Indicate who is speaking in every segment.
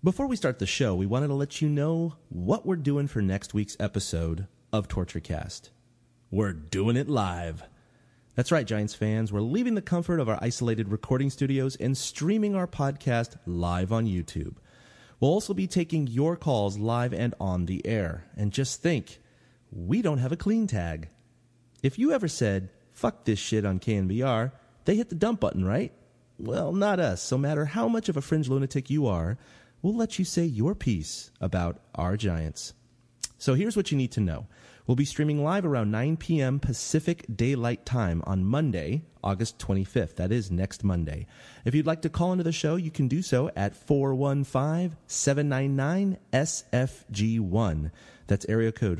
Speaker 1: Before we start the show, we wanted to let you know what we're doing for next week's episode of TortureCast. We're doing it live. That's right, Giants fans. We're leaving the comfort of our isolated recording studios and streaming our podcast live on YouTube. We'll also be taking your calls live and on the air. And just think, we don't have a clean tag. If you ever said, fuck this shit on KNBR, they hit the dump button, right? Well, not us. So no matter how much of a fringe lunatic you are, we'll let you say your piece about our Giants. So here's what you need to know. We'll be streaming live around 9 p.m. Pacific Daylight Time on Monday, August 25th. That is next Monday. If you'd like to call into the show, you can do so at 415-799-SFG1. That's area code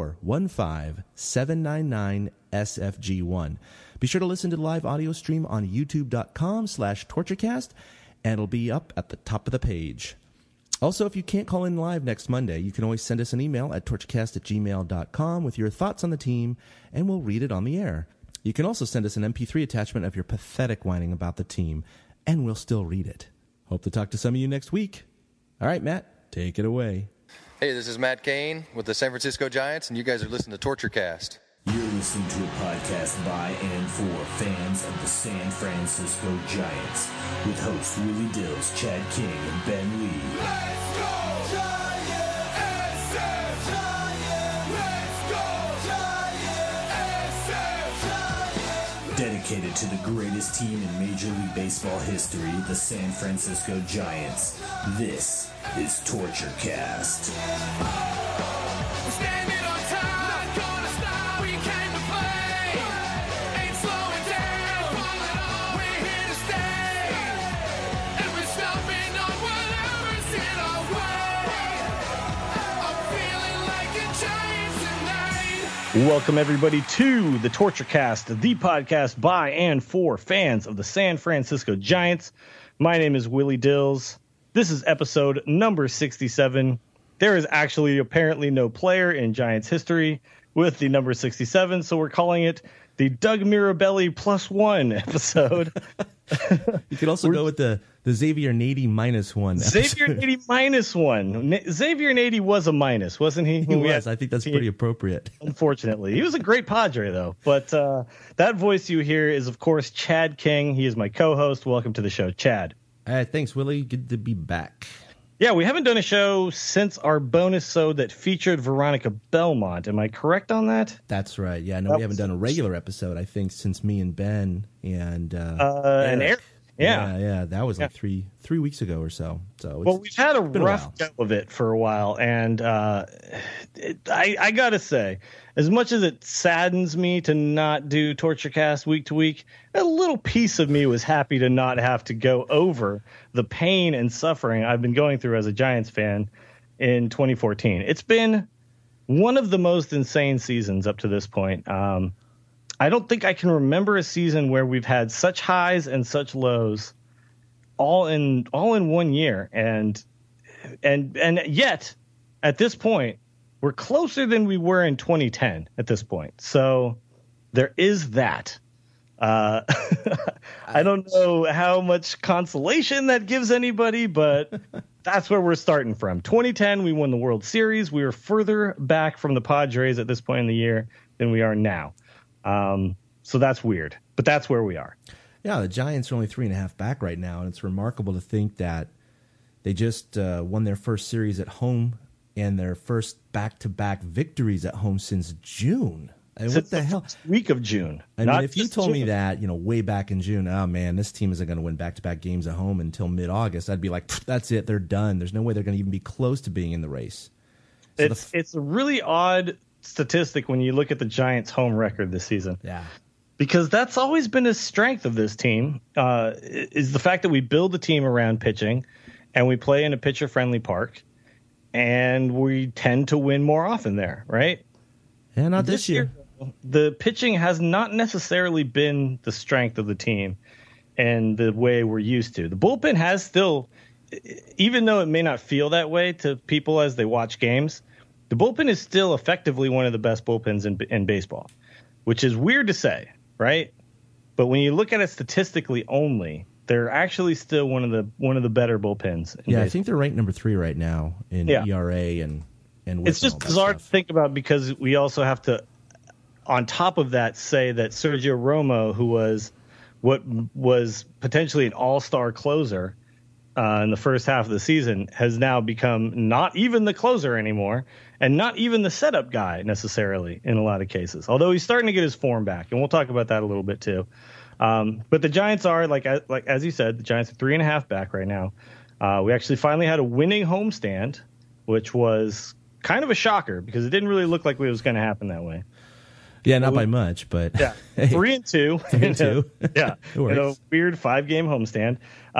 Speaker 1: 415-799-SFG1. Be sure to listen to the live audio stream on youtube.com/torturecast, and it'll be up at the top of the page. Also, if you can't call in live next Monday, you can always send us an email at torturecast@gmail.com with your thoughts on the team, and we'll read it on the air. You can also send us an MP3 attachment of your pathetic whining about the team, and we'll still read it. Hope to talk to some of you next week. All right, Matt, take it away.
Speaker 2: Hey, this is Matt Cain with the San Francisco Giants, and you guys are listening to TortureCast.
Speaker 3: You're listening to a podcast by and for fans of the San Francisco Giants with hosts Willie Dills, Chad King, and Ben Lee.
Speaker 4: Let's go Giants! SF Giants! Let's go Giants! SF Giants!
Speaker 3: Dedicated to the greatest team in Major League Baseball history, the San Francisco Giants. This is TortureCast.
Speaker 4: We're standing on top, not gonna stop. We came to play, ain't slowing down. We're here to stay, and we're stomping on whatever's in our way. I'm feeling like a giant tonight.
Speaker 5: Welcome, everybody, to the TortureCast, the podcast by and for fans of the San Francisco Giants. My name is Willie Dills. This is episode number 67. There is actually apparently no player in Giants history with the number 67, so we're calling it the Doug Mirabelli +1 episode.
Speaker 1: You could also go with the Xavier Nady -1 episode.
Speaker 5: Xavier Nady -1. Xavier Nady was a minus, wasn't he?
Speaker 1: He was. I think that's pretty appropriate.
Speaker 5: Unfortunately. He was a great Padre, though. But that voice you hear is, of course, Chad King. He is my co-host. Welcome to the show, Chad.
Speaker 1: Thanks, Willie. Good to be back.
Speaker 5: Yeah, we haven't done a show since our bonus-sode that featured Veronica Belmont. Am I correct on that?
Speaker 1: That's right. Yeah, no, we haven't done a regular episode, I think, since me and Ben and
Speaker 5: Eric.
Speaker 1: Yeah, that was like three weeks ago or so. So
Speaker 5: well, we've had a rough go of it for a while, and I gotta say, as much as it saddens me to not do TortureCast week to week, a little piece of me was happy to not have to go over the pain and suffering I've been going through as a Giants fan in 2014. It's been one of the most insane seasons up to this point. I don't think I can remember a season where we've had such highs and such lows all in 1 year. And yet at this point, we're closer than we were in 2010 at this point. So there is that. I don't know how much consolation that gives anybody, but that's where we're starting from. 2010, we won the World Series. We were further back from the Padres at this point in the year than we are now. So that's weird, but that's where we are.
Speaker 1: Yeah, the Giants are only 3.5 back right now, and it's remarkable to think that they just won their first series at home and their first back-to-back victories at home since June. I mean, what the hell?
Speaker 5: Week of June.
Speaker 1: I mean, if you told me that, way back in June, oh man, this team isn't going to win back-to-back games at home until mid-August, I'd be like, that's it, they're done. There's no way they're going to even be close to being in the race. So
Speaker 5: it's a really odd statistic when you look at the Giants' home record this season.
Speaker 1: Yeah.
Speaker 5: Because that's always been a strength of this team, is the fact that we build the team around pitching and we play in a pitcher-friendly park, and we tend to win more often there, right?
Speaker 1: Yeah, not this year.
Speaker 5: The pitching has not necessarily been the strength of the team and the way we're used to. The bullpen has still, even though it may not feel that way to people as they watch games, the bullpen is still effectively one of the best bullpens in baseball, which is weird to say, right? But when you look at it statistically only, they're actually still one of the better bullpens.
Speaker 1: Yeah, I think they're ranked number 3 right now in ERA and
Speaker 5: it's just bizarre to think about because we also have to, on top of that, say that Sergio Romo, who was what was potentially an all-star closer in the first half of the season, has now become not even the closer anymore and not even the setup guy necessarily in a lot of cases, although he's starting to get his form back, and we'll talk about that a little bit too. But the Giants are, like as you said, the Giants are 3.5 back right now. We actually finally had a winning homestand, which was kind of a shocker because it didn't really look like it was going to happen that way.
Speaker 1: Yeah, not by much, but
Speaker 5: yeah, 3-2.
Speaker 1: 3-2.
Speaker 5: Yeah, in a weird 5-game homestand.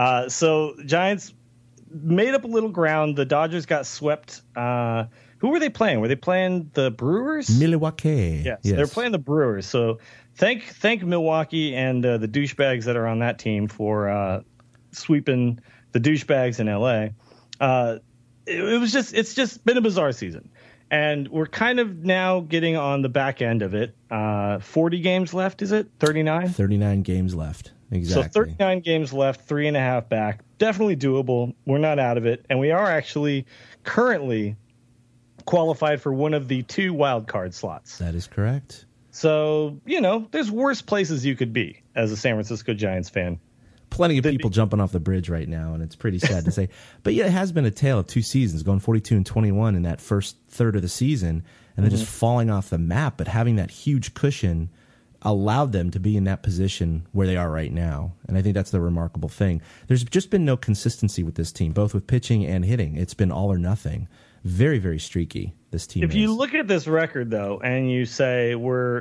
Speaker 5: So Giants made up a little ground. The Dodgers got swept. Who were they playing? Were they playing the Brewers?
Speaker 1: Milwaukee.
Speaker 5: Yes, they're playing the Brewers. So thank Milwaukee and the douchebags that are on that team for sweeping the douchebags in LA. It's just been a bizarre season. And we're kind of now getting on the back end of it. 40 games left, is it? 39?
Speaker 1: 39 games left. Exactly.
Speaker 5: So 39 games left, 3.5 back. Definitely doable. We're not out of it. And we are actually currently qualified for one of the 2 wild card slots.
Speaker 1: That is correct.
Speaker 5: So, there's worse places you could be as a San Francisco Giants fan.
Speaker 1: Plenty of people jumping off the bridge right now, and it's pretty sad to say. But yeah, it has been a tale of 2 seasons, going 42-21 in that first third of the season, and then just falling off the map. But having that huge cushion allowed them to be in that position where they are right now, and I think that's the remarkable thing. There's just been no consistency with this team, both with pitching and hitting. It's been all or nothing. Very, very streaky, this team.
Speaker 5: If you look at this record, though, and you say we're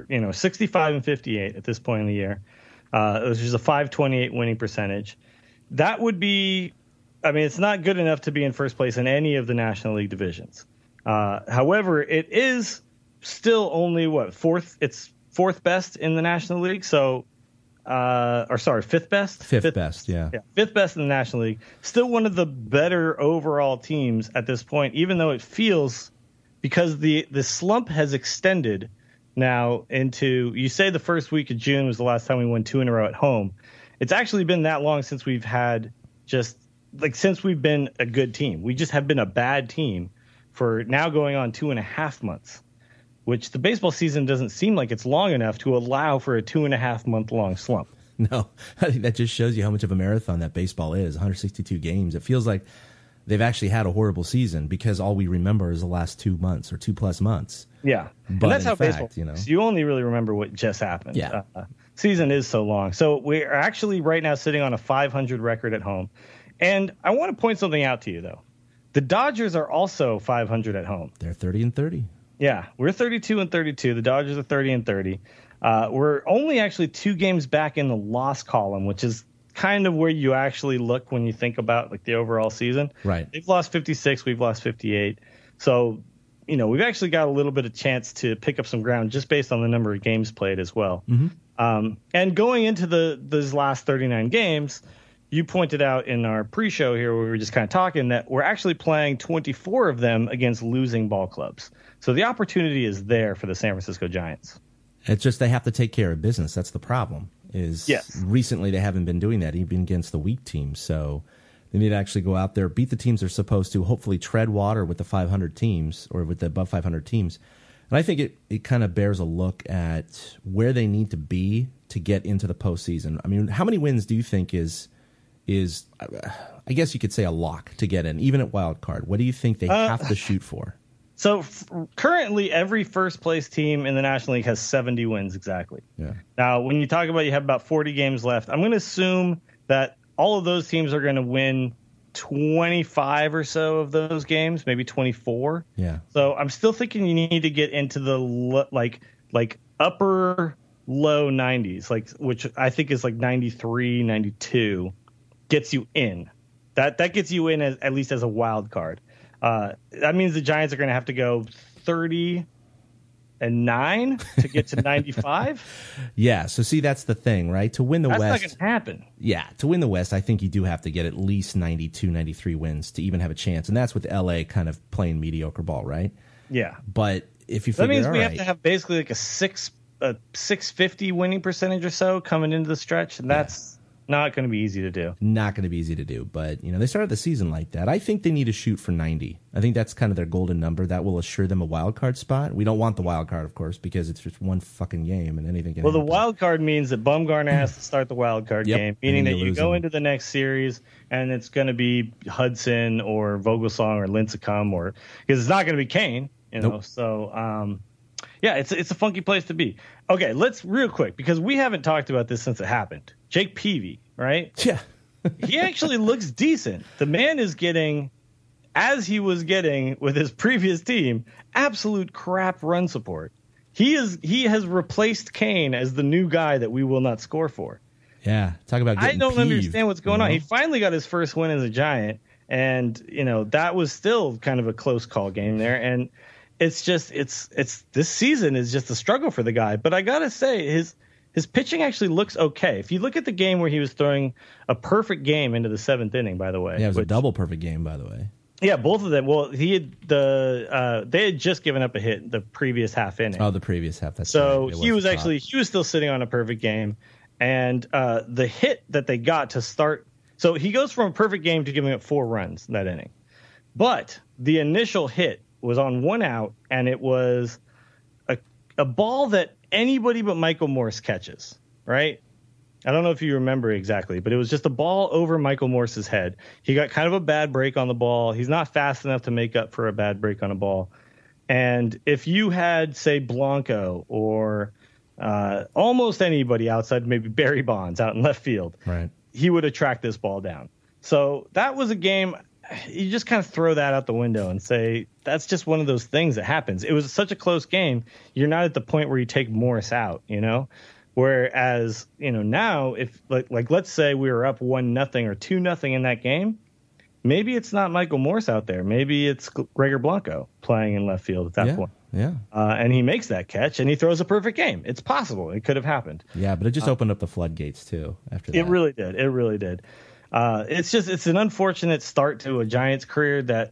Speaker 5: 65-58 at this point in the year, which is a .528 winning percentage. That would be, it's not good enough to be in first place in any of the National League divisions. However, it is still only fourth? It's 4th best in the National League. So, fifth best.
Speaker 1: Fifth best, yeah.
Speaker 5: 5th best in the National League. Still one of the better overall teams at this point, even though it feels, because the slump has extended now into, you say the first week of June was the last time we won 2 in a row at home. It's actually been that long since we've had since we've been a good team. We just have been a bad team for now going on 2.5 months, which the baseball season doesn't seem like it's long enough to allow for a 2.5 month long slump.
Speaker 1: No, I think that just shows you how much of a marathon that baseball is. 162 games. It feels like they've actually had a horrible season because all we remember is the last 2 months or 2+ months.
Speaker 5: Yeah,
Speaker 1: but
Speaker 5: and that's how baseball is. You only really remember what just happened.
Speaker 1: Yeah.
Speaker 5: Season is so long. So we're actually right now sitting on a 500 record at home. And I want to point something out to you, though. The Dodgers are also 500 at home.
Speaker 1: They're 30-30.
Speaker 5: Yeah, we're 32-32. The Dodgers are 30-30. We're only actually 2 games back in the loss column, which is kind of where you actually look when you think about the overall season.
Speaker 1: Right.
Speaker 5: They've lost 56. We've lost 58. So, we've actually got a little bit of chance to pick up some ground just based on the number of games played as well.
Speaker 1: Mm-hmm.
Speaker 5: And going into those last 39 games, you pointed out in our pre-show here where we were just kind of talking that we're actually playing 24 of them against losing ball clubs. So the opportunity is there for the San Francisco Giants.
Speaker 1: It's just they have to take care of business. That's the problem. Recently they haven't been doing that, even against the weak teams. So they need to actually go out there, beat the teams they're supposed to, hopefully tread water with the 500 teams or with the above 500 teams. And I think it kind of bears a look at where they need to be to get into the postseason. I mean, how many wins do you think is I guess you could say a lock to get in, even at wild card? What do you think they have to shoot for?
Speaker 5: So currently, every first place team in the National League has 70 wins exactly.
Speaker 1: Yeah.
Speaker 5: Now, when you talk about you have about 40 games left, I'm going to assume that all of those teams are going to win 25 or so of those games, maybe 24.
Speaker 1: Yeah.
Speaker 5: So I'm still thinking you need to get into the like upper low 90s, which I think is 93, 92, gets you in. That gets you in at least as a wild card. That means the Giants are going to have to go 30-9 to get to 95.
Speaker 1: Yeah. So see, that's the thing, right? To win the West,
Speaker 5: that's not going to happen.
Speaker 1: Yeah. To win the West, I think you do have to get at least 92, 93 wins to even have a chance, and that's with LA kind of playing mediocre ball, right?
Speaker 5: Yeah.
Speaker 1: But if you figure,
Speaker 5: that means we have to have basically a 650 winning percentage or so coming into the stretch, and that's Not going to be easy to do.
Speaker 1: Not going to be easy to do, but they started the season like that. I think they need to shoot for 90. I think that's kind of their golden number. That will assure them a wild card spot. We don't want the wild card, of course, because it's just one fucking game and anything can
Speaker 5: Well,
Speaker 1: happen.
Speaker 5: the wild card means that Bumgarner has to start the wild card
Speaker 1: Yep,
Speaker 5: game, meaning
Speaker 1: and
Speaker 5: that
Speaker 1: then you
Speaker 5: you
Speaker 1: lose
Speaker 5: go
Speaker 1: him.
Speaker 5: into the next series and it's going to be Hudson or Vogelsong or Lincecum, or because it's not going to be Kane,
Speaker 1: Nope.
Speaker 5: So, yeah, it's a funky place to be. Okay, let's real quick, because we haven't talked about this since it happened. Jake Peavy, right?
Speaker 1: Yeah.
Speaker 5: He actually looks decent. The man is getting, as he was getting with his previous team, absolute crap run support. He has replaced Kane as the new guy that we will not score for.
Speaker 1: Yeah. Talk about
Speaker 5: I
Speaker 1: getting
Speaker 5: don't
Speaker 1: peeved,
Speaker 5: understand what's going on. He finally got his first win as a Giant, and that was still kind of a close call game there. And it's just it's this season is just a struggle for the guy. But I gotta say, his pitching actually looks okay. If you look at the game where he was throwing a perfect game into the seventh inning, by the way.
Speaker 1: Yeah, it was a double perfect game, by the way.
Speaker 5: Yeah, both of them. Well, they had just given up a hit the previous half inning.
Speaker 1: Oh, the previous half. That's
Speaker 5: So
Speaker 1: right. It
Speaker 5: he was
Speaker 1: the top.
Speaker 5: he was still sitting on a perfect game, and the hit that they got to start. So he goes from a perfect game to giving up 4 runs that inning, but the initial hit was on 1 out, and it was a ball that anybody but Michael Morse catches. Right? I don't know if you remember exactly, but it was just a ball over Michael Morse's head. He got kind of a bad break on the ball. He's not fast enough to make up for a bad break on a ball. And if you had, say, Blanco or almost anybody outside, maybe Barry Bonds out in left field,
Speaker 1: Right.
Speaker 5: he would have tracked this ball down. So that was a game. You just kind of throw that out the window and say, that's just one of those things that happens. It was such a close game. You're not at the point where you take Morris out, Whereas, now if like let's say we were up 1-0 or 2-0 in that game, maybe it's not Michael Morse out there. Maybe it's Gregor Blanco playing in left field at that point.
Speaker 1: Yeah.
Speaker 5: And he makes that catch and he throws a perfect game. It's possible. It could have happened.
Speaker 1: Yeah, but it just opened up the floodgates too after that.
Speaker 5: It really did. It really did. It's an unfortunate start to a Giants career that,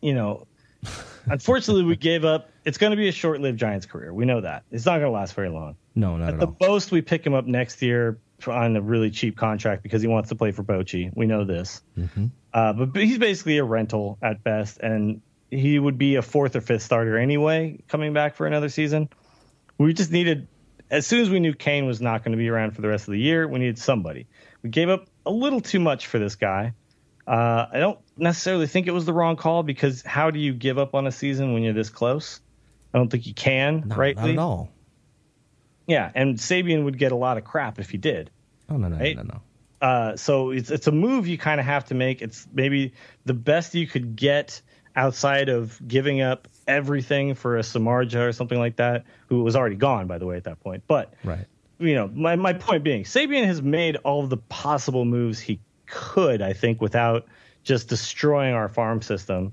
Speaker 5: unfortunately we gave up. It's going to be a short-lived Giants career. We know that. It's not going to last very long.
Speaker 1: No, not
Speaker 5: At
Speaker 1: at
Speaker 5: the
Speaker 1: all.
Speaker 5: most, we pick him up next year on a really cheap contract because he wants to play for Bochy. We know this.
Speaker 1: Mm-hmm.
Speaker 5: But he's basically a rental at best, and he would be a 4th or 5th starter anyway coming back for another season. We just needed, as soon as we knew Kane was not going to be around for the rest of the year, we needed somebody. We gave up a little too much for this guy. I don't necessarily think it was the wrong call, because how do you give up on a season when you're this close? I don't think you can,
Speaker 1: Not
Speaker 5: rightly.
Speaker 1: at all.
Speaker 5: Yeah, and Sabian would get a lot of crap if he did.
Speaker 1: Oh, no.
Speaker 5: Right?
Speaker 1: No.
Speaker 5: So it's a move you kind of have to make. It's maybe the best you could get outside of giving up everything for a Samardzija or something like that, who was already gone, by the way, at that point. But,
Speaker 1: Right.
Speaker 5: My point being, Sabian has made all of the possible moves he could, I think, without just destroying our farm system.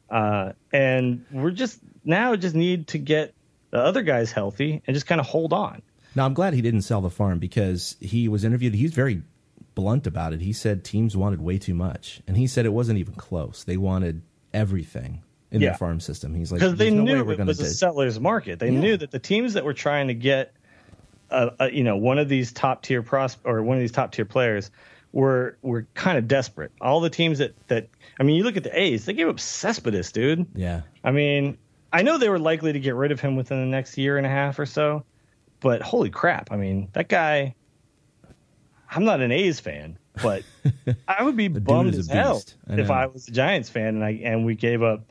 Speaker 5: And we're just need to get the other guys healthy and just kind of hold on.
Speaker 1: Now, I'm glad he didn't sell the farm, because he was interviewed. He's very blunt about it. He said teams wanted way too much, and he said it wasn't even close. They wanted everything in their farm system. He's like,
Speaker 5: because they
Speaker 1: "There's no way
Speaker 5: knew
Speaker 1: we're
Speaker 5: it
Speaker 1: gonna
Speaker 5: was a seller's market. They knew that the teams that were trying to get, one of these top tier one of these top tier players were kind of desperate. All the teams that you look at the A's, they gave up Cespedes, dude.
Speaker 1: Yeah.
Speaker 5: I mean, I know they were likely to get rid of him within the next year and a half or so, but holy crap! I mean, that guy. I'm not an A's fan, but I would be bummed
Speaker 1: is
Speaker 5: as
Speaker 1: a
Speaker 5: hell
Speaker 1: beast.
Speaker 5: if I was a Giants fan and we gave up.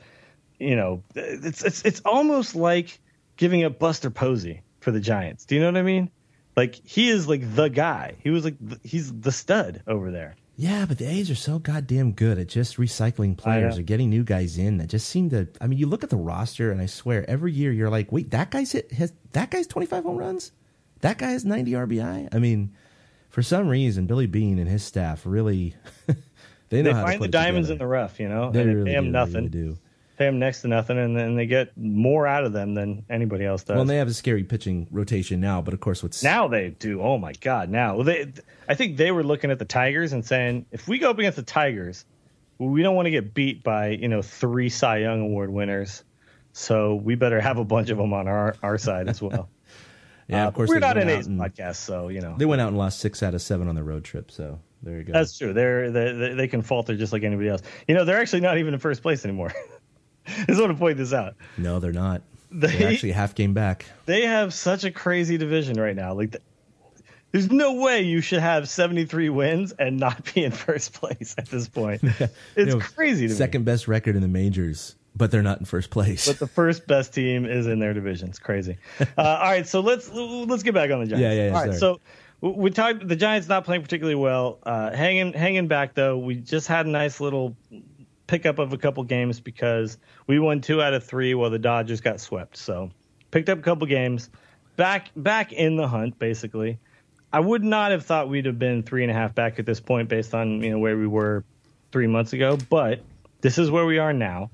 Speaker 5: It's almost like giving up Buster Posey for the Giants. Do you know what I mean? Like, he is like the guy. He was like he's the stud over there.
Speaker 1: Yeah, but the A's are so goddamn good at just recycling players or getting new guys in that just seem to. I mean, you look at the roster, and I swear every year you're like, wait, that guy's 25 home runs, that guy has 90 RBI. I mean, for some reason, Billy Beane and his staff really they know how to
Speaker 5: find
Speaker 1: put
Speaker 5: the
Speaker 1: it
Speaker 5: diamonds
Speaker 1: together.
Speaker 5: in the rough,
Speaker 1: They
Speaker 5: and
Speaker 1: really
Speaker 5: pay him
Speaker 1: do,
Speaker 5: nothing.
Speaker 1: They really do.
Speaker 5: Pay them next to nothing, and then they get more out of them than anybody else does.
Speaker 1: Well, and they have a scary pitching rotation now, but of course,
Speaker 5: Now they do. Oh my God! Now, I think they were looking at the Tigers and saying, if we go up against the Tigers, we don't want to get beat by 3 Cy Young Award winners, so we better have a bunch of them on our side as well.
Speaker 1: Yeah, of course,
Speaker 5: we're
Speaker 1: they
Speaker 5: not
Speaker 1: went
Speaker 5: an
Speaker 1: out
Speaker 5: A's
Speaker 1: and-
Speaker 5: podcast, so
Speaker 1: They went out and lost 6 out of 7 on the road trip. So There you go.
Speaker 5: That's true. They can falter just like anybody else. They're actually not even in first place anymore. I just want to point this out.
Speaker 1: No, they're not. They're actually a half game back.
Speaker 5: They have such a crazy division right now. There's no way you should have 73 wins and not be in first place at this point. It's crazy to me.
Speaker 1: Second best record in the majors, but they're not in first place.
Speaker 5: But the first best team is in their division. It's crazy. All right, so let's get back on the Giants.
Speaker 1: Yeah.
Speaker 5: All right, so we talked. The Giants not playing particularly well. Hanging back though. We just had a nice little pickup of a couple games because we won 2 out of 3 while the Dodgers got swept. So picked up a couple games, back in the hunt basically. I would not have thought we'd have been 3.5 back at this point based on where we were 3 months ago, but this is where we are now.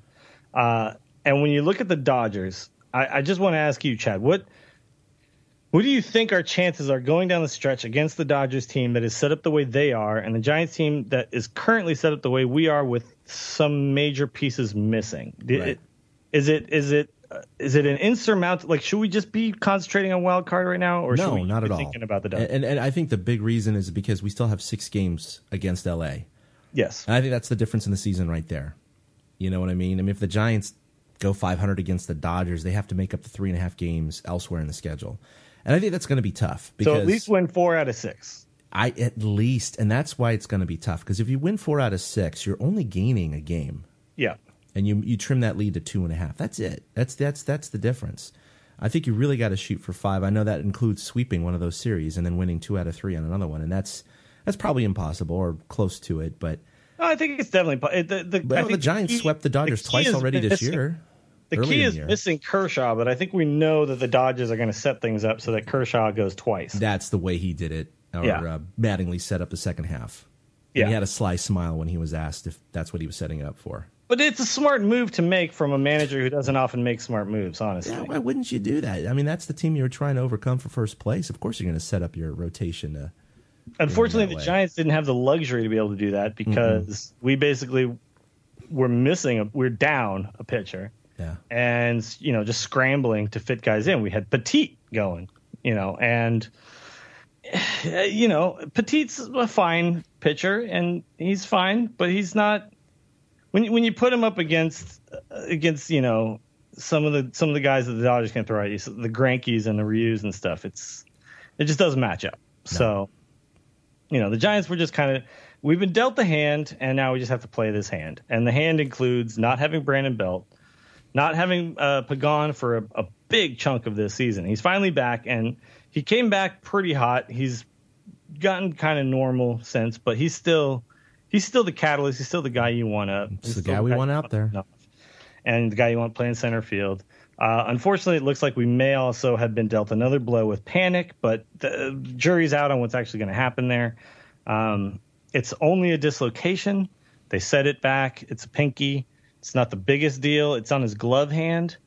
Speaker 5: And when you look at the Dodgers, I just want to ask you, Chad, what do you think our chances are going down the stretch against the Dodgers team that is set up the way they are, and the Giants team that is currently set up the way we are with some major pieces missing?
Speaker 1: Right.
Speaker 5: Is it an insurmountable? Like, should we just be concentrating on wild card right now, or should we
Speaker 1: not
Speaker 5: be
Speaker 1: at all.
Speaker 5: thinking about the Dodgers?
Speaker 1: And I think the big reason is because we still have 6 games against LA.
Speaker 5: Yes,
Speaker 1: And I think that's the difference in the season right there. You know what I mean? I mean, if the Giants go 500 against the Dodgers, they have to make up the 3.5 games elsewhere in the schedule, and I think that's going to be tough. Because
Speaker 5: so at least win 4 out of 6.
Speaker 1: At least, and that's why it's going to be tough. Because if you win 4 out of 6, you're only gaining a game.
Speaker 5: Yeah.
Speaker 1: And you trim that lead to 2.5. That's it. That's the difference. I think you really got to shoot for 5. I know that includes sweeping one of those series and then winning 2 out of 3 on another one, and that's probably impossible or close to it. But
Speaker 5: I think it's definitely
Speaker 1: the Giants swept the Dodgers twice already this year.
Speaker 5: The key is missing Kershaw, but I think we know that the Dodgers are going to set things up so that Kershaw goes twice.
Speaker 1: That's the way he did it, or Mattingly set up the second half. And
Speaker 5: Yeah.
Speaker 1: he had a sly smile when he was asked if that's what he was setting it up for.
Speaker 5: But it's a smart move to make from a manager who doesn't often make smart moves, honestly.
Speaker 1: Yeah, why wouldn't you do that? I mean, that's the team you were trying to overcome for first place. Of course you're going to set up your rotation to...
Speaker 5: Unfortunately,
Speaker 1: that
Speaker 5: the
Speaker 1: way.
Speaker 5: Giants didn't have the luxury to be able to do that because we basically were we're down a pitcher.
Speaker 1: Yeah.
Speaker 5: And, just scrambling to fit guys in. We had Petit going, and, Petit's a fine pitcher and he's fine, but he's not, when you put him up against, some of the guys that the Dodgers can throw at you, so the Greinke's and the Ryus and stuff, it just doesn't match up. No. So, the Giants were just we've been dealt the hand, and now we just have to play this hand. And the hand includes not having Brandon Belt, not having Pagan for a big chunk of this season. He's finally back, and he came back pretty hot. He's gotten kind of normal since, but he's still the catalyst. He's still the guy you want up.
Speaker 1: It's the guy we want out there.
Speaker 5: And the guy you want playing center field. Unfortunately, it looks like we may also have been dealt another blow with Panic, but the jury's out on what's actually going to happen there. It's only a dislocation. They set it back. It's a pinky. It's not the biggest deal. It's on his glove hand,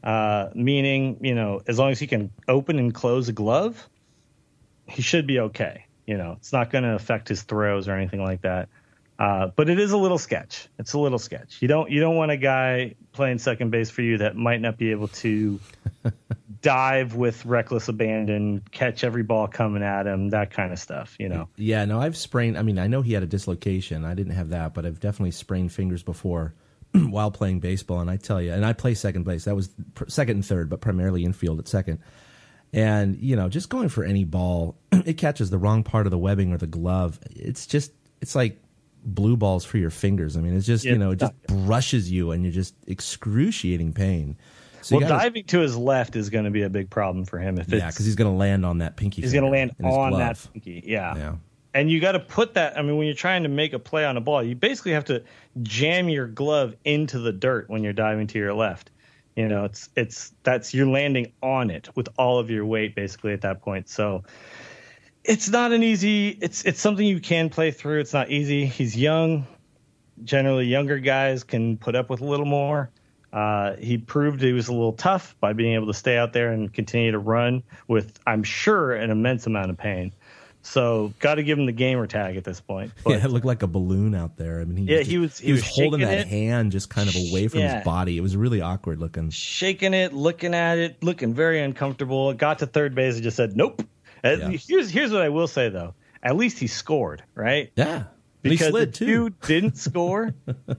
Speaker 5: meaning, as long as he can open and close a glove, he should be okay. It's not going to affect his throws or anything like that. But it is a little sketch. It's a little sketch. You don't want a guy playing second base for you that might not be able to dive with reckless abandon, catch every ball coming at him, that kind of stuff,
Speaker 1: Yeah, no, I've sprained. I mean, I know he had a dislocation. I didn't have that, but I've definitely sprained fingers before while playing baseball. And I tell you, and I play second base. That was second and third, but primarily infield at second. And, just going for any ball, it catches the wrong part of the webbing or the glove. It's like blue balls for your fingers. I mean, it's just, it just brushes you and you're just excruciating pain. So
Speaker 5: diving to his left is going to be a big problem for him.
Speaker 1: Because he's going to land on that pinky.
Speaker 5: He's going to land on that pinky. Yeah. And you got to put that. I mean, when you're trying to make a play on a ball, you basically have to jam your glove into the dirt when you're diving to your left. You're landing on it with all of your weight basically at that point. So it's not an easy. It's something you can play through. It's not easy. He's young. Generally, younger guys can put up with a little more. He proved he was a little tough by being able to stay out there and continue to run with, I'm sure, an immense amount of pain. So, got to give him the gamer tag at this point. But,
Speaker 1: it looked like a balloon out there. I mean, he was holding that hand just kind of away from his body. It was really awkward looking.
Speaker 5: Shaking it, looking at it, looking very uncomfortable. Got to third base and just said, nope. Here's what I will say, though. at least he scored, right?
Speaker 1: Yeah. And he
Speaker 5: Because
Speaker 1: slid,
Speaker 5: if
Speaker 1: too.
Speaker 5: you didn't score,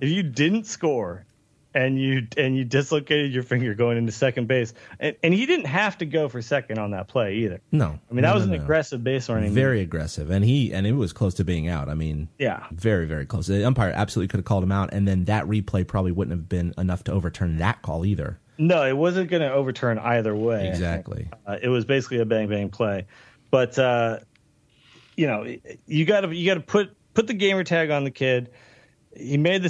Speaker 5: and you dislocated your finger going into second base, and he didn't have to go for second on that play either.
Speaker 1: No.
Speaker 5: I mean, that
Speaker 1: No,
Speaker 5: was
Speaker 1: no,
Speaker 5: an
Speaker 1: no.
Speaker 5: aggressive base running.
Speaker 1: Very aggressive. And it was close to being out. I mean,
Speaker 5: Yeah.
Speaker 1: very, very close. The umpire absolutely could have called him out, and then that replay probably wouldn't have been enough to overturn that call either.
Speaker 5: No, it wasn't going to overturn either way.
Speaker 1: Exactly.
Speaker 5: It was basically a bang bang play, but you got to put the gamer tag on the kid. He made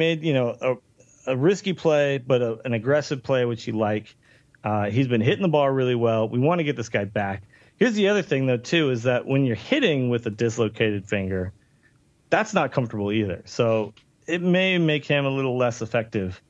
Speaker 5: a risky play, but an aggressive play, which you like. He's been hitting the ball really well. We want to get this guy back. Here's the other thing, though, too, is that when you're hitting with a dislocated finger, that's not comfortable either. So it may make him a little less effective.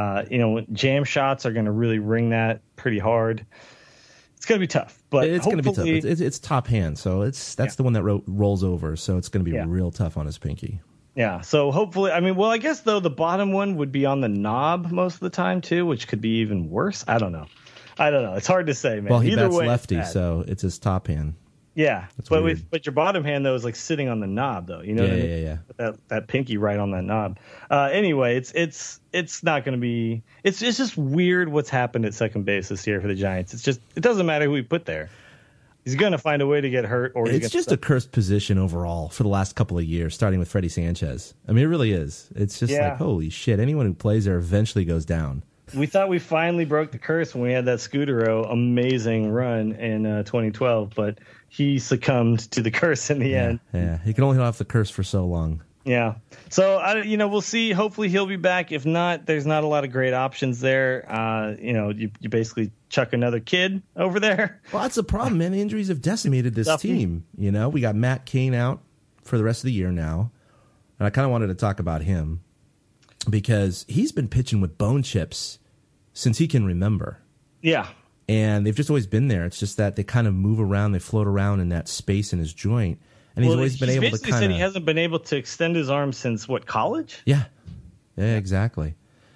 Speaker 5: Jam shots are going to really ring that pretty hard. It's going to be tough, but
Speaker 1: It's going to be tough. It's top hand, so that's the one that rolls over, so it's going to be real tough on his pinky.
Speaker 5: Yeah, so hopefully, I guess, though, the bottom one would be on the knob most of the time, too, which could be even worse. I don't know. It's hard to say, man.
Speaker 1: Well, he
Speaker 5: Either
Speaker 1: bats
Speaker 5: way,
Speaker 1: lefty,
Speaker 5: it's bad.
Speaker 1: so it's his top hand.
Speaker 5: Yeah,
Speaker 1: That's
Speaker 5: but
Speaker 1: weird.
Speaker 5: but your bottom hand, though, is like sitting on the knob, though. You know what I mean?
Speaker 1: Yeah.
Speaker 5: Put that pinky right on that knob. Anyway, it's not going to be. It's just weird what's happened at second base this year for the Giants. It doesn't matter who we put there. He's going to find a way to get hurt, or
Speaker 1: It's just a cursed position overall for the last couple of years, starting with Freddie Sanchez. I mean, it really is. It's just like, holy shit, anyone who plays there eventually goes down.
Speaker 5: We thought we finally broke the curse when we had that Scudero amazing run in 2012, but he succumbed to the curse in the end.
Speaker 1: Yeah, he can only hold off the curse for so long.
Speaker 5: Yeah. So, we'll see. Hopefully he'll be back. If not, there's not a lot of great options there. You basically chuck another kid over there.
Speaker 1: Well, that's the problem, man. The injuries have decimated this team. We got Matt Cain out for the rest of the year now, and I kind of wanted to talk about him because he's been pitching with bone chips since he can remember.
Speaker 5: Yeah.
Speaker 1: And they've just always been there. It's just that they kind of move around, they float around in that space in his joint. And he's always been able to
Speaker 5: basically
Speaker 1: kind
Speaker 5: said
Speaker 1: of...
Speaker 5: he hasn't been able to extend his arm since, college?
Speaker 1: Yeah, exactly.